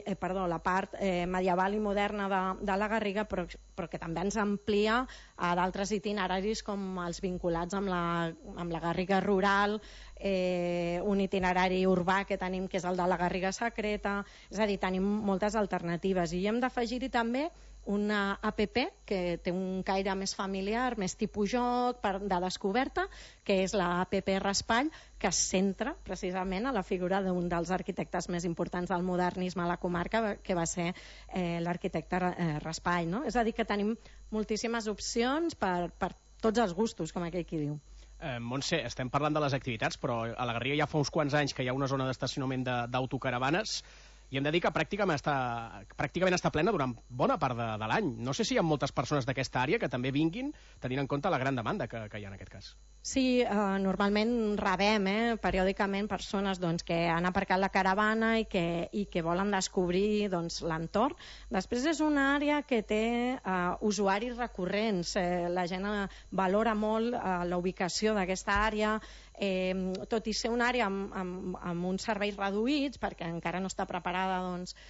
medieval i moderna de la Garriga, però que també ens amplia a d'altres itineraris com els vinculats amb la Garriga rural, un itinerari urbà que tenim, que és el de la Garriga secreta. És a dir, tenim moltes alternatives, i hem d'afegir-hi també una app que té un caire més familiar, més tipus joc, de descoberta, que és la app Raspall, que es centra precisament a la figura d'un dels arquitectes més importants del modernisme a la comarca, que va ser l'arquitecte Raspall, no? És a dir, que tenim moltíssimes opcions per tots els gustos, com aquell qui diu. Montse, estem parlant de les activitats, però a la Garriga ja fa uns quants anys que hi ha una zona d'estacionament d'autocaravanes, i hem de dir que pràcticament està plena durant bona part de l'any. No sé si hi ha moltes persones d'aquesta àrea que també vinguin, tenint en compte la gran demanda que hi ha en aquest cas. Sí, normalment rebem periòdicament persones que han aparcat la caravana i que volen descobrir l'entorn. Després és una àrea que té usuaris recurrents. La gent valora molt la ubicació d'aquesta àrea, tot i ser una àrea amb uns serveis reduïts, perquè encara no està preparada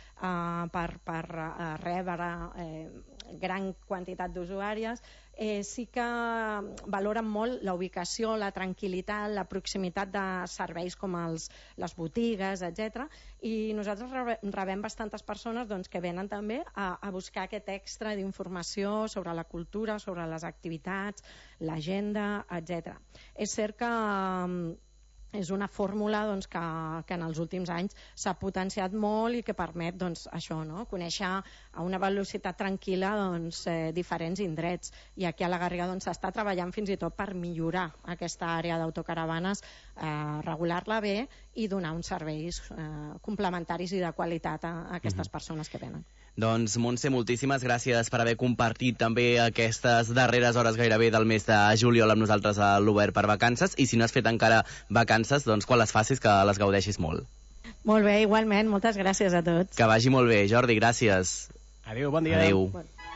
per rebre gran quantitat d'usuàries, sí que valoren molt la ubicació, la tranquil·litat, la proximitat de serveis com les botigues, etc. I nosaltres rebem bastantes persones que venen també a buscar aquest extra d'informació sobre la cultura, sobre les activitats, l'agenda, etc. És cert que és una fórmula que en els últims anys s'ha potenciat molt i que permet això, conèixer a una velocitat tranquil·la diferents indrets. I aquí a la Garriga s'està treballant fins i tot per millorar aquesta àrea d'autocaravanes, regular-la bé i donar uns serveis complementaris i de qualitat a aquestes persones que venen. Doncs, Montse, moltíssimes gràcies per haver compartit també aquestes darreres hores gairebé del mes de juliol amb nosaltres a l'Obert per Vacances, i si no has fet encara vacances, doncs quan les facis que les gaudeixis molt. Molt bé, igualment, moltes gràcies a tots. Que vagi molt bé, Jordi, gràcies. Adéu, bon dia. Adéu.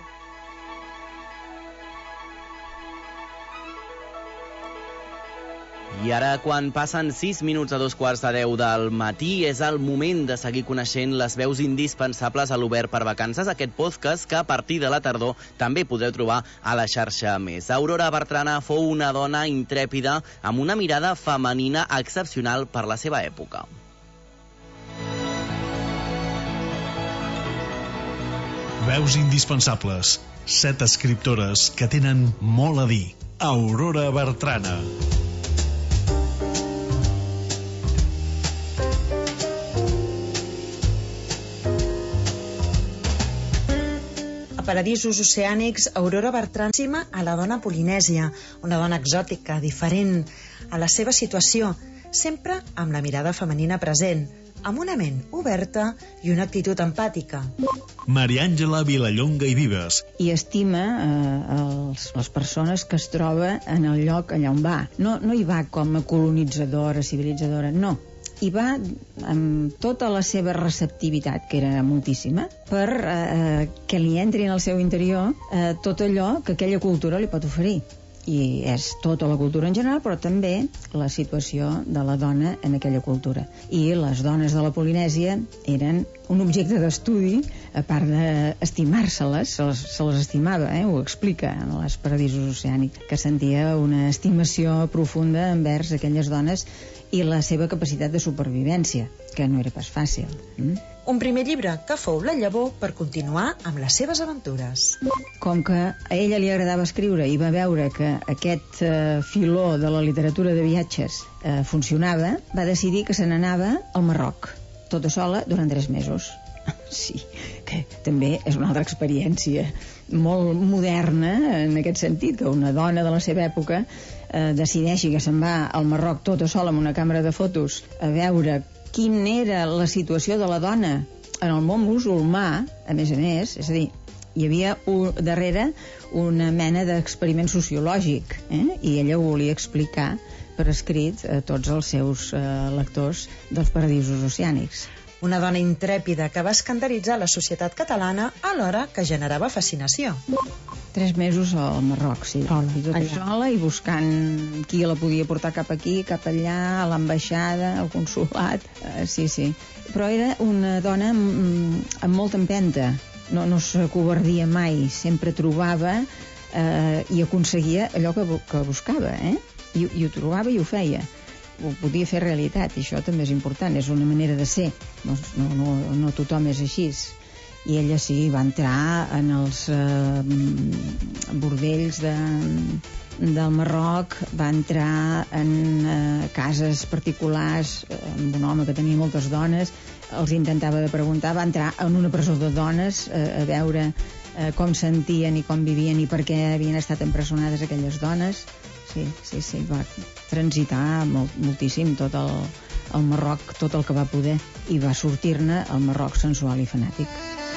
I ara, quan passen 6 minuts a 2:45 del matí, és el moment de seguir coneixent les veus indispensables a l'Obert per Vacances, aquest podcast que a partir de la tardor també podeu trobar a la xarxa Més. Aurora Bertrana fou una dona intrèpida amb una mirada femenina excepcional per la seva època. Veus indispensables. 7 escriptores que tenen molt a dir. Aurora Bertrana. Paradisos oceànics, Aurora Bertrana a la dona polinèsia, una dona exòtica, diferent, a la seva situació, sempre amb la mirada femenina present, amb una ment oberta i una actitud empàtica. Maria Àngela Vilallonga i Vives. I estima les persones que es troba en el lloc allà on va. No hi va com a colonitzadora, civilitzadora, no. Hi va amb tota la seva receptivitat, que era moltíssima, per que li entri en el seu interior tot allò que aquella cultura li pot oferir. I és tota la cultura en general, però també la situació de la dona en aquella cultura. I les dones de la Polinèsia eren un objecte d'estudi, a part d'estimar-se-les, se les estimava, ho explica en els Paradisos oceànics, que sentia una estimació profunda envers aquelles dones i la seva capacitat de supervivència, que no era pas fàcil. Un primer llibre que fou la llavor per continuar amb les seves aventures. Com que a ella li agradava escriure i va veure que aquest filó de la literatura de viatges funcionava, va decidir que se n'anava al Marroc, tota sola durant 3 mesos. Sí, que també és una altra experiència molt moderna en aquest sentit, que una dona de la seva època decideixi que se'n va al Marroc tota sola amb una càmera de fotos a veure quina era la situació de la dona en el món musulmà, a més, és a dir, hi havia darrere una mena d'experiment sociològic, i ella ho volia explicar per escrit a tots els seus lectors dels Paradisos oceànics. Una dona intrèpida que va escandalitzar la societat catalana alhora que generava fascinació. 3 mesos al Marroc, sí. Sola i buscant qui la podia portar cap aquí, cap allà, a l'ambaixada, al consolat. Sí. Però era una dona amb molta empenta. No s'acovardia mai, sempre trobava i aconseguia allò que buscava, i ho trobava i ho feia. Ho podia fer realitat, i això també és important, és una manera de ser. No tothom és així. I ella sí, va entrar en els bordells del Marroc, va entrar en cases particulars amb un home que tenia moltes dones, els intentava de preguntar, va entrar en una presó de dones a veure com sentien i com vivien i per què havien estat empresonades aquelles dones. Sí, va transitar moltíssim tot el Marroc, tot el que va poder, i va sortir-ne el Marroc sensual i fanàtic.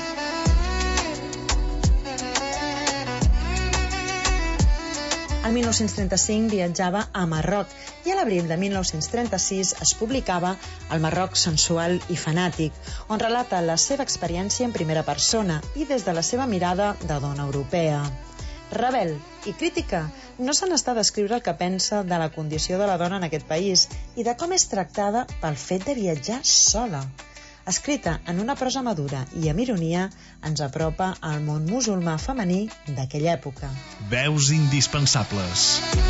El 1935 viatjava a Marroc i a l'abril de 1936 es publicava El Marroc sensual i fanàtic, on relata la seva experiència en primera persona i des de la seva mirada de dona europea. Rebel i crítica, no se n'està a descriure el que pensa de la condició de la dona en aquest país i de com és tractada pel fet de viatjar sola. Escrita en una prosa madura i amb ironia, ens apropa al món musulmà femení d'aquella època. Veus indispensables.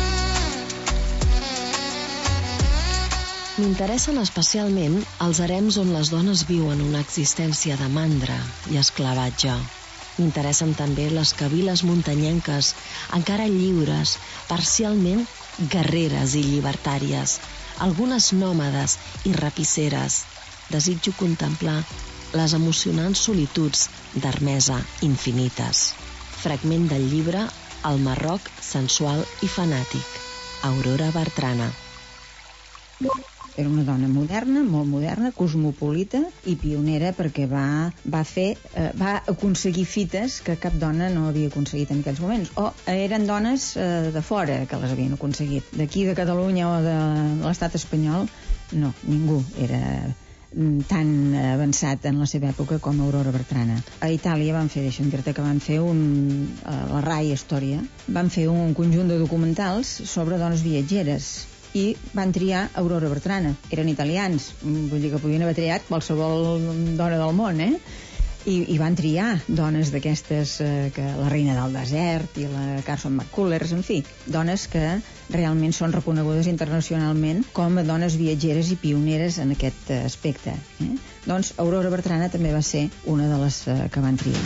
M'interessen especialment els harems on les dones viuen una existència de mandra i esclavatge. M'interessen també les cabiles muntanyenques, encara lliures, parcialment guerreres i llibertàries, algunes nòmades i rapisseres. Desitjo contemplar les emocionants solituds d'Hermesa infinites. Fragment del llibre El Marroc sensual i fanàtic, Aurora Bertrana. Era una dona moderna, molt moderna, cosmopolita i pionera, perquè va aconseguir fites que cap dona no havia aconseguit en aquells moments. O eren dones de fora que les havien aconseguit. D'aquí, de Catalunya o de l'estat espanyol, no, ningú era tan avançat en la seva època com Aurora Bertrana. A Itàlia van fer, deixa'm dir-te que van fer la RAI Història, van fer un conjunt de documentals sobre dones viatgeres i van triar Aurora Bertrana. Eren italians, vull dir que podien haver triat qualsevol dona del món, i van triar dones d'aquestes, que la Reina del Desert i la Carson McCullers, en fi, dones que realment són reconegudes internacionalment com a dones viatgeres i pioneres en aquest aspecte. Doncs Aurora Bertrana també va ser una de les que van triar.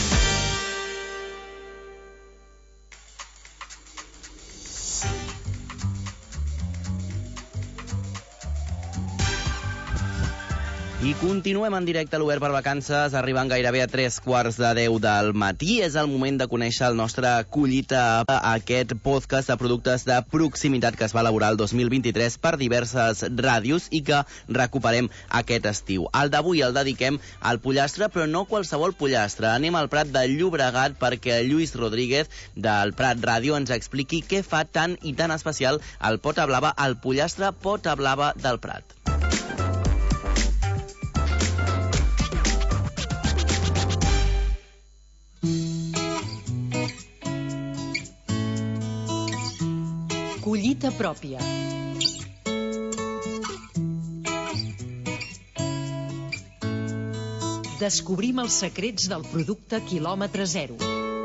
I continuem en directe a l'Obert per Vacances, arribant gairebé a 9:45 del matí. És el moment de conèixer el nostre collita, aquest podcast de productes de proximitat que es va elaborar el 2023 per diverses ràdios i que recuperem aquest estiu. El d'avui el dediquem al pollastre, però no qualsevol pollastre. Anem al Prat de Llobregat perquè Lluís Rodríguez del Prat Ràdio ens expliqui què fa tan i tan especial el pota blava, el pollastre pota blava del Prat. Collita pròpia. Descobrim els secrets del producte quilòmetre zero.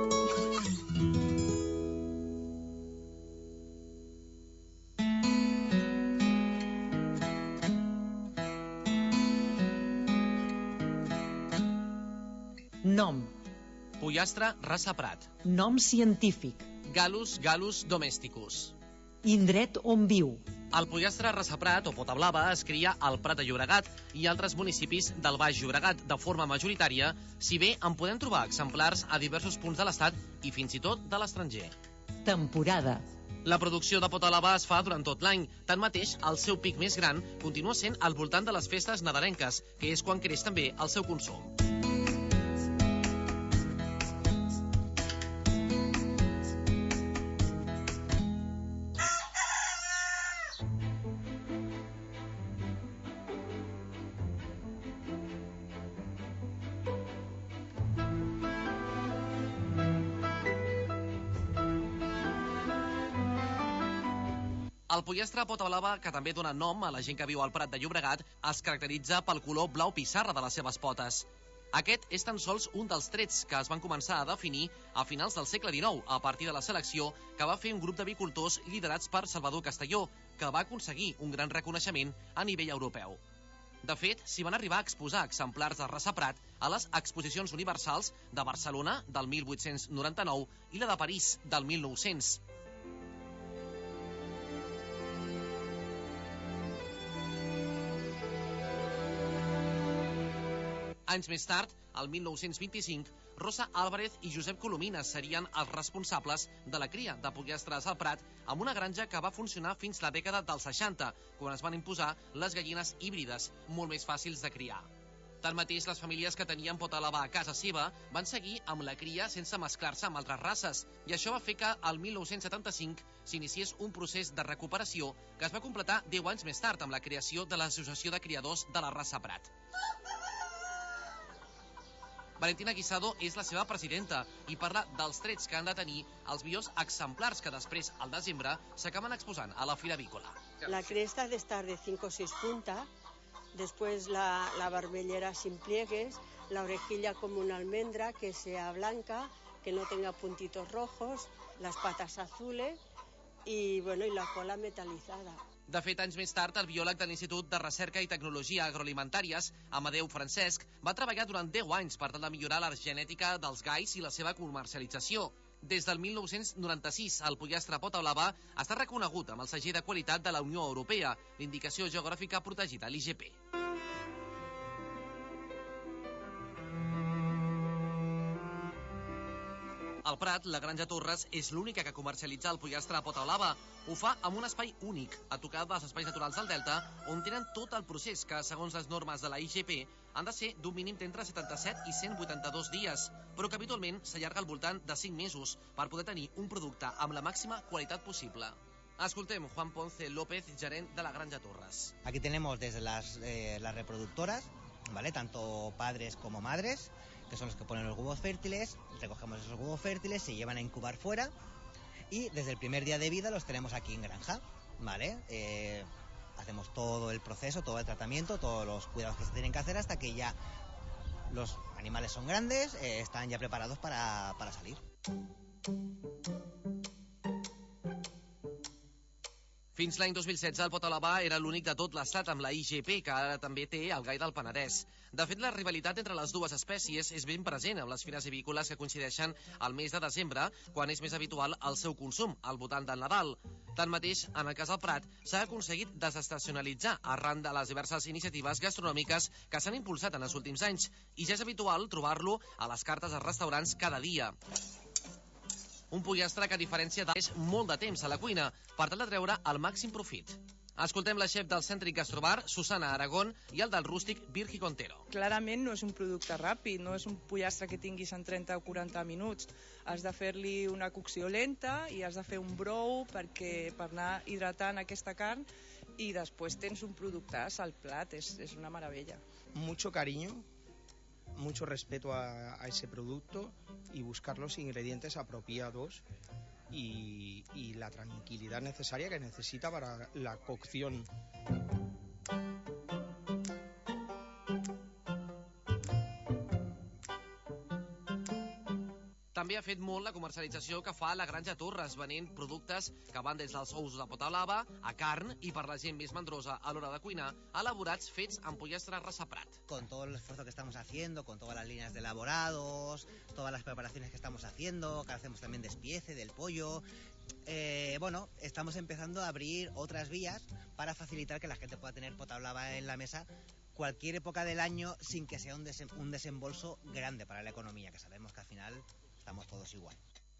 Nom. Pollastre raça Prat. Nom científic. Gallus domesticus. Indret on viu. El pollastre raça Prat o pota blava es cria al Prat de Llobregat i altres municipis del Baix Llobregat de forma majoritària, si bé en podem trobar exemplars a diversos punts de l'estat i fins i tot de l'estranger. Temporada. La producció de pota blava es fa durant tot l'any. Tanmateix, el seu pic més gran continua sent al voltant de les festes nadalenques, que és quan creix també el seu consum. El pollastre pota blava, que també dona nom a la gent que viu al Prat de Llobregat, es caracteritza pel color blau pissarra de les seves potes. Aquest és tan sols un dels trets que es van començar a definir a finals del segle XIX, a partir de la selecció que va fer un grup d'avicultors liderats per Salvador Castelló, que va aconseguir un gran reconeixement a nivell europeu. De fet, s'hi van arribar a exposar exemplars de raça Prat a les Exposicions Universals de Barcelona del 1899 i la de París del 1900. Anys més tard, el 1925, Rosa Álvarez i Josep Colomines serien els responsables de la cria de pollastres al Prat amb una granja que va funcionar fins la dècada dels 60, quan es van imposar les gallines híbrides, molt més fàcils de criar. Tanmateix, les famílies que tenien pota blava a casa seva van seguir amb la cria sense mesclar-se amb altres races, i això va fer que el 1975 s'iniciés un procés de recuperació que es va completar 10 anys més tard amb la creació de l'Associació de Criadors de la Raça Prat. Valentina Guisado és la seva presidenta i parla dels trets que han de tenir els millors exemplars que després, al desembre, s'acaben exposant a la Fira Avícola. La cresta ha de estar de 5 o 6 puntas, después la barbellera sin pliegues, la orejilla como una almendra que sea blanca, que no tenga puntitos rojos, las patas azules y la cola metalizada. De fet, anys més tard, el biòleg de l'Institut de Recerca i Tecnologia Agroalimentàries, Amadeu Francesc, va treballar durant 10 anys per tal de millorar la genètica dels gais i la seva comercialització. Des del 1996, el pollastre pota blava està reconegut amb el segell de qualitat de la Unió Europea, l'indicació geogràfica protegida, l'IGP. Al Prat, la Granja Torres és l'única que comercialitza el pollastre a pota blava. Ho fa amb un espai únic, a tocar dels espais naturals del Delta, on tenen tot el procés que, segons les normes de la IGP, han de ser d'un mínim d'entre 77 i 182 dies, però que habitualment s'allarga al voltant de 5 mesos per poder tenir un producte amb la màxima qualitat possible. Escoltem Juan Ponce López, gerent de la Granja Torres. Aquí tenemos desde las reproductoras, ¿vale? Tanto padres como madres, que son los que ponen los huevos fértiles, recogemos esos huevos fértiles, se llevan a incubar fuera y desde el primer día de vida los tenemos aquí en granja, ¿vale? Hacemos todo el proceso, todo el tratamiento, todos los cuidados que se tienen que hacer hasta que ya los animales son grandes, están ya preparados para salir. Fins l'any 2016 el pota blava era l'únic de tot l'estat amb la IGP, que ara també té el gai del Penedès. De fet, la rivalitat entre les dues espècies és ben present amb les fires avícoles que coincideixen al mes de desembre, quan és més habitual el seu consum, al voltant del Nadal. Tanmateix, en el cas del Prat, s'ha aconseguit desestacionalitzar arran de les diverses iniciatives gastronòmiques que s'han impulsat en els últims anys, i ja és habitual trobar-lo a les cartes dels restaurants cada dia. Un pollastre que, a diferència és molt de temps a la cuina per tal de treure el màxim profit. Escoltem la xef del Cèntric Gastrobar, Susana Aragón, i el del rústic Virgi Contero. Clarament no és un producte ràpid, no és un pollastre que tinguis en 30 o 40 minuts. Has de fer-li una cocció lenta i has de fer un brou per anar hidratant aquesta carn i després tens un productàs al plat, és una meravella. Mucho cariño, mucho respeto a ese producto y buscar los ingredientes apropiados y la tranquilidad necesaria que necesita para la cocción. També ha fet molt la comercialització que fa la Granja Torres, venent productes que van des dels ous de pota blava a carn i, per la gent més mandrosa a l'hora de cuinar, elaborats fets amb pollastre raça Prat. Con todo el esfuerzo que estamos haciendo, con todas las líneas de elaborados, todas las preparaciones que estamos haciendo, que hacemos también despiece del pollo, estamos empezando a abrir otras vías para facilitar que la gente pueda tener pota blava en la mesa cualquier época del año sin que sea un desembolso grande para la economía, que sabemos que al final estamos todos igual.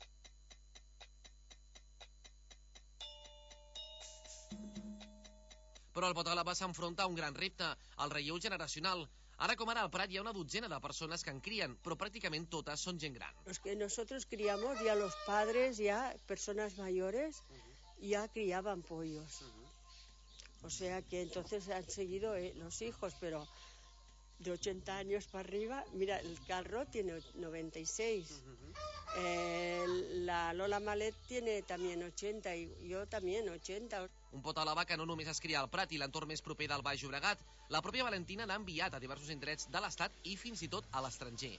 Però el pota blava s'enfronta a un gran repte, el relleu generacional. Ara com ara al Prat hi ha una dotzena de persones que en crien, però pràcticament totes són gent gran. Los que nosotros criamos, ya los padres, ya personas mayores, ya criaban pollos. O sea que entonces han seguido los hijos, pero de 80 años para arriba, mira, el Carro tiene 96. La Lola Malet tiene también 80 y yo también 80. Un pot alaba que no només es cria al Prat i l'entorn més proper del Baix Llobregat. La pròpia Valentina n'ha enviat a diversos indrets de l'Estat i fins i tot a l'estranger.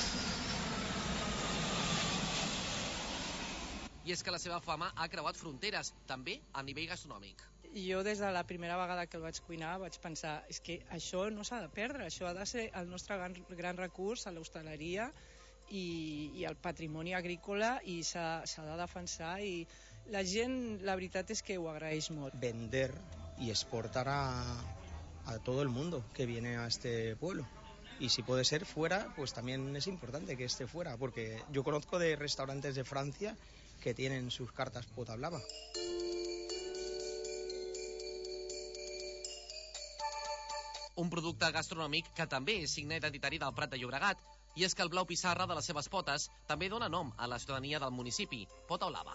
I és que la seva fama ha creuat fronteres, també a nivell gastronòmic. Jo des de la primera vegada que el vaig cuinar vaig pensar, és que això no s'ha de perdre, això ha de ser el nostre gran recurs a l'hostaleria i al patrimoni agrícola i s'ha de defensar i la gent, la veritat és que ho agraeix molt. Vender y exportar a todo el mundo que viene a este pueblo. Y si puede ser fuera, pues también es importante que esté fuera, porque yo conozco de restaurantes de Francia que tienen sus cartas pota blava. Un producte gastronòmic que també és signe identitari del Prat de Llobregat, i és que el blau pissarra de les seves potes també dona nom a la ciutadania del municipi, pota blava.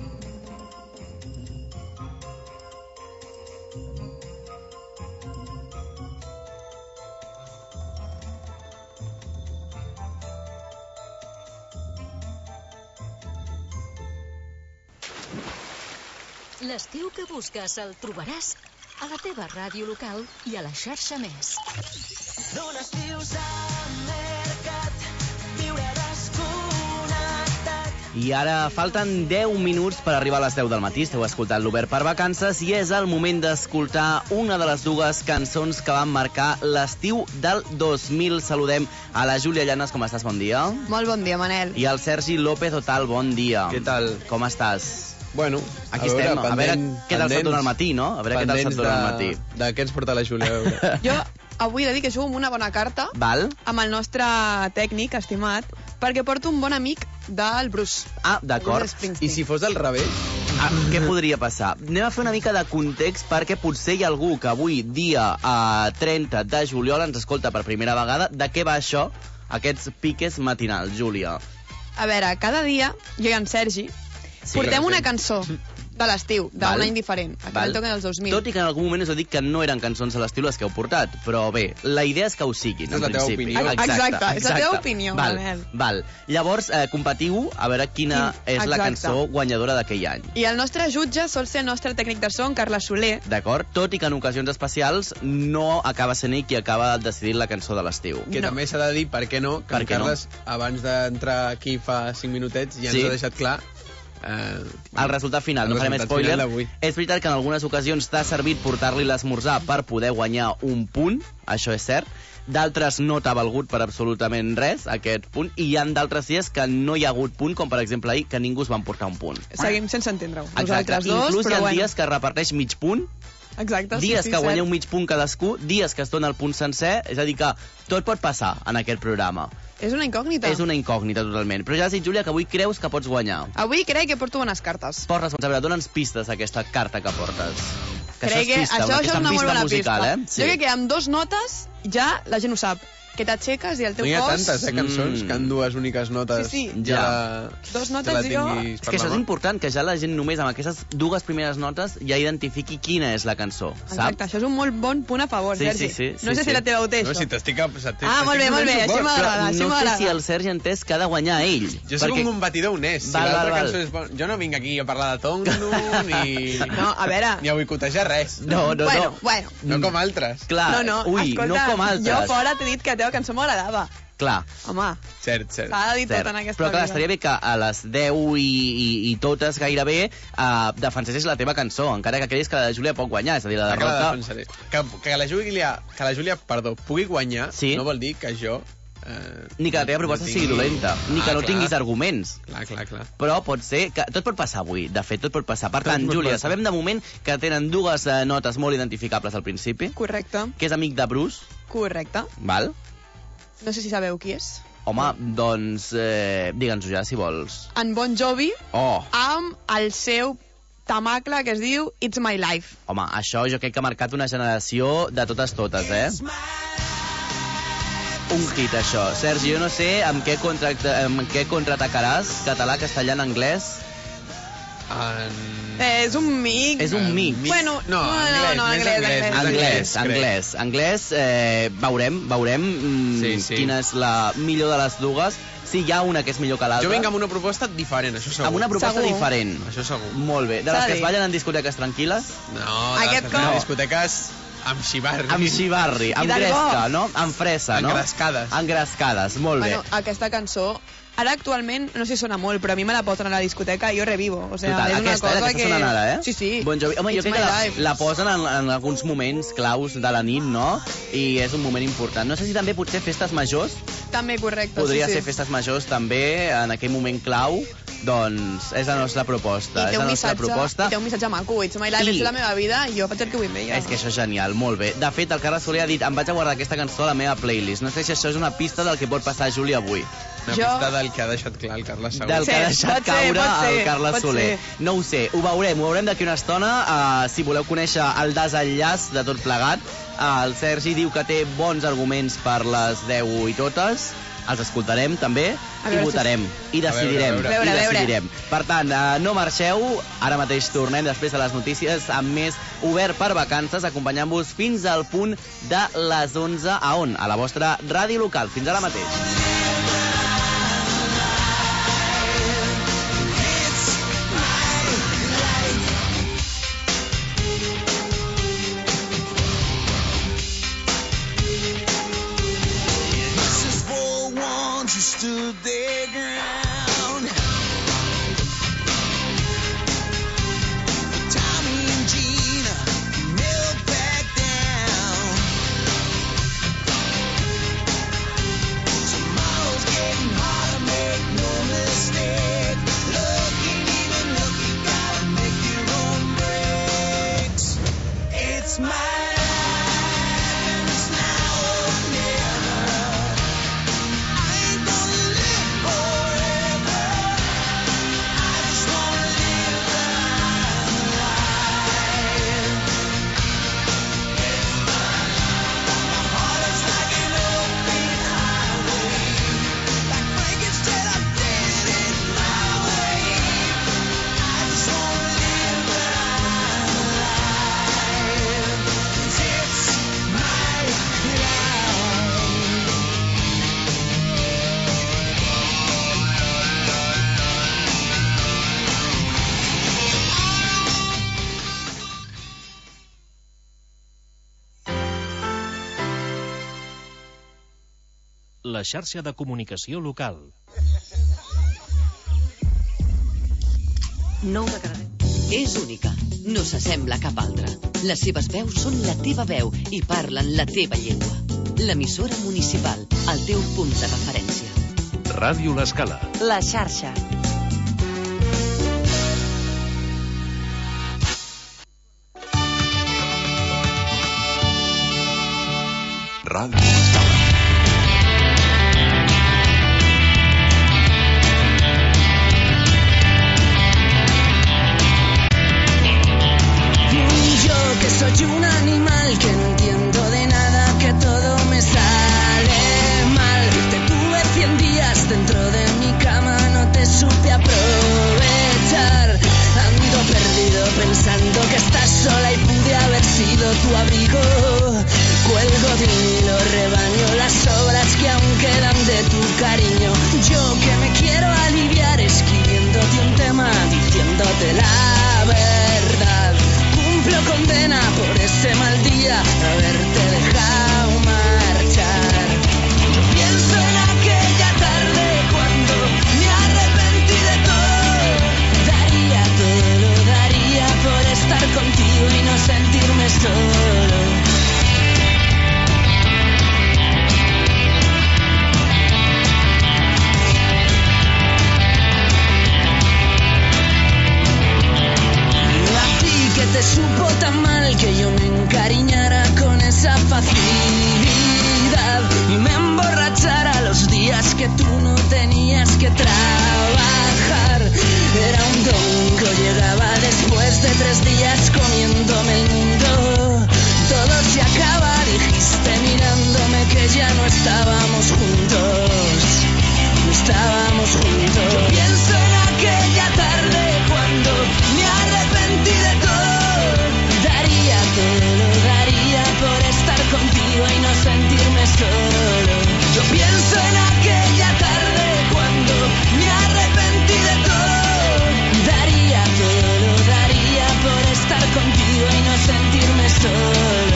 L'estiu que busques el trobaràs a la teva ràdio local i a la xarxa Més. D'un estiu al mercat, viure desconnectat. I ara falten 10 minuts per arribar a les 10 del matí. Esteu escoltant l'Obert per Vacances i és el moment d'escoltar una de les dues cançons que van marcar l'estiu del 2000. Saludem a la Júlia Llanes. Com estàs? Bon dia. Molt bon dia, Manel. I al Sergi López Otal. Bon dia. Què tal? Com estàs? Bueno, aquí estem, a veure què tal se't dona al matí, no? A veure què tal se't dona al matí. De què ens porta la Júlia, a veure. Jo avui he de dir que jugo amb una bona carta. Val. Amb el nostre tècnic, estimat, perquè porto un bon amic del Bruce. Ah, d'acord. I si fos al revés? Què podria passar? Anem a fer una mica de context perquè potser hi ha algú que avui, dia 30 de juliol, ens escolta per primera vegada. De què va això, aquests piques matinals, Júlia? A veure, cada dia, jo i en Sergi, portem una cançó de l'estiu, d'un any diferent. Aquest toquen els 2000. Tot i que en algun moment us he dit que no eren cançons de l'estiu les que heu portat, però bé, la idea és que ho siguin, en principi. És la teva opinió. Exacte, és la teva opinió, Manel. Val. Llavors, competiu a veure quina és la cançó guanyadora d'aquell any. I el nostre jutge sol ser el nostre tècnic de so, en Carles Soler. D'acord? Tot i que en ocasions especials no acaba sent ell qui acaba decidint la cançó de l'estiu. Que també s'ha de dir, per què no, que en Carles, abans d'entrar aquí fa 5 minutets, ja ens ha deixat clar el resultat final, no farem spoiler. És veritat que en algunes ocasions t'ha servit portar-li l'esmorzar per poder guanyar un punt, això és cert. D'altres no t'ha valgut per absolutament res, aquest punt, i hi ha d'altres dies que no hi ha hagut punt, com per exemple ahir, que ningú es van portar un punt. Seguim sense entendre-ho. Exacte, inclús hi ha dies que reparteix mig punt, exacte, dies que guanyeu mig punt cadascú, dies que es dona el punt sencer, és a dir que tot pot passar en aquest programa. És una incògnita. És una incògnita, totalment. Però ja has dit, Júlia, que avui creus que pots guanyar. Avui crec que porto bones cartes. Pots responsable, dona'ns pistes d'aquesta carta que portes. Que crec que això és una molt bona musical, pista. Sí. Jo crec que amb 2 notes ja la gent ho sap. Que t'aixeques i el teu cos... No hi ha tantes, cançons, que en 2 úniques notes ja 2 notes ja jo... És que això és important, que ja la gent només amb aquestes 2 primeres notes ja identifiqui quina és la cançó, saps? Exacte, això és un molt bon punt a favor, Sergi. No sé si la teva ho té, això. No, si t'estic... molt bé, així m'agrada. No sé si el Sergi ha entès que ha de guanyar ell. Jo soc un combatidor honest, si l'altra cançó és bona... Jo no vinc aquí a parlar de tongo, ni... No, a veure... Ni a boicotejar res. No. Bueno. No com altres. Clar, ui, no com altres. Jo fora t'he dit que la teva cançó m'agradava. Clar. Home. Cert. S'ha de dir tot en aquesta Però clar, estaria bé que a les 10 i totes gairebé defensessis la teva cançó, encara que creguis que la Júlia pot guanyar, és a dir, la derrota... Que la Júlia, pugui guanyar, no vol dir que jo... Ni que la teva proposta sigui dolenta, ni que no tinguis arguments. Clar. Però pot ser que... Tot pot passar avui, de fet, tot pot passar. Per tant, Júlia, sabem de moment que tenen 2 notes molt identificables al principi. Correcte. Que és amic de Bruce. Correcte. Val? No sé si sabeu qui és. Home, doncs, digue'ns-ho ja, si vols. En Bon Jovi, amb el seu tamacle que es diu It's My Life. Home, això jo crec que ha marcat una generació de totes, Un hit, això. Sergi, jo no sé amb què contraatacaràs, català, castellà, anglès... És un mic. És un mic. Bueno, no, anglès. Veurem quina és la millor de les dues. Sí, hi ha una que és millor que l'altra. Jo vinc amb una proposta diferent, això segur. Amb una proposta diferent. Això segur. Molt bé. De les que es ballen en discoteques tranquil·les? No, de les que es ballen en discoteques amb xivarri. Amb xivarri, amb gresca, no? Amb fresa, no? Engrescades. Engrescades, molt bé. Bueno, aquesta cançó... Ara actualment, no sé si sona molt, però a mi me la posen a la discoteca i jo revivo. O sea, total, és una cosa que... sonant ara, eh? Sí, sí. Bon Jovi. Home, jo crec que la posen en alguns moments claus de la nit, no? I és un moment important. No sé si també potser festes majors. També, correcte, podria ser festes majors també, en aquell moment clau. Doncs és la nostra proposta. I té un missatge maco. It's my life, és la meva vida, i jo faig el que vull amb ella. És que això és genial, molt bé. De fet, el Carles Soler ha dit, em vaig a guardar aquesta cançó a la meva playlist. No sé si això és una pista del que pot passar a Júlia avui. Una pista del que ha deixat clar el Carles Soler. Del que ha deixat caure el Carles Soler. No ho sé, ho veurem d'aquí una estona. Si voleu conèixer el desenllaç de tot plegat, el Sergi diu que té bons arguments per les 10 i totes. Els escoltarem també i votarem i decidirem. Per tant, no marxeu, ara mateix tornem després de les notícies amb més Obert per Vacances, acompanyant-vos fins al punt de les 11 a on? A la vostra ràdio local. Fins ara mateix. Stood their ground. Tommy and Gina knelt back down. Tomorrow's getting harder, make no mistake. Looking, gotta make your own breaks. It's my La xarxa de comunicació local. És única, no s'assembla a cap altra. Les seves veus són la teva veu i parlen la teva llengua. L'emissora municipal, el teu punt de referència. Ràdio L'Escala. La xarxa. Ràdio L'Escala. Que soy un animal que no entiendo de nada, que todo me sale mal. Te tuve 100 días dentro de mi cama, no te supe aprovechar. Ando perdido pensando que estás sola y pude haber sido tu abrigo. Cuelgo de un hilo, rebaño las obras que aún quedan de tu cariño. Yo que me quiero aliviar escribiéndote un tema, diciéndote la verdad. Cumplo condena por ese mal día, haberte dejado marchar. Yo pienso en aquella tarde cuando me arrepentí de todo. Lo daría por estar contigo y no sentirme solo. Te supo tan mal que yo me encariñara con esa facilidad y me emborrachara los días que tú no tenías que trabajar. Era un domingo, llegaba después de 3 días comiéndome el mundo. Todo se acaba, dijiste mirándome que ya no estábamos juntos. No estábamos juntos. Yo pienso en aquella tarde cuando me arrepentí solo.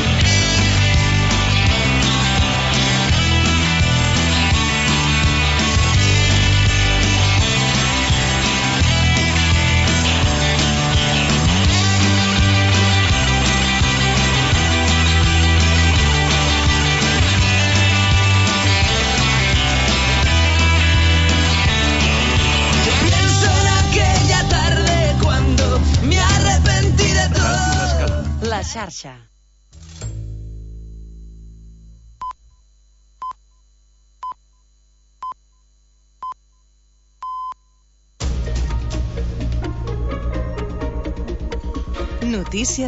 La xarxa. Notícies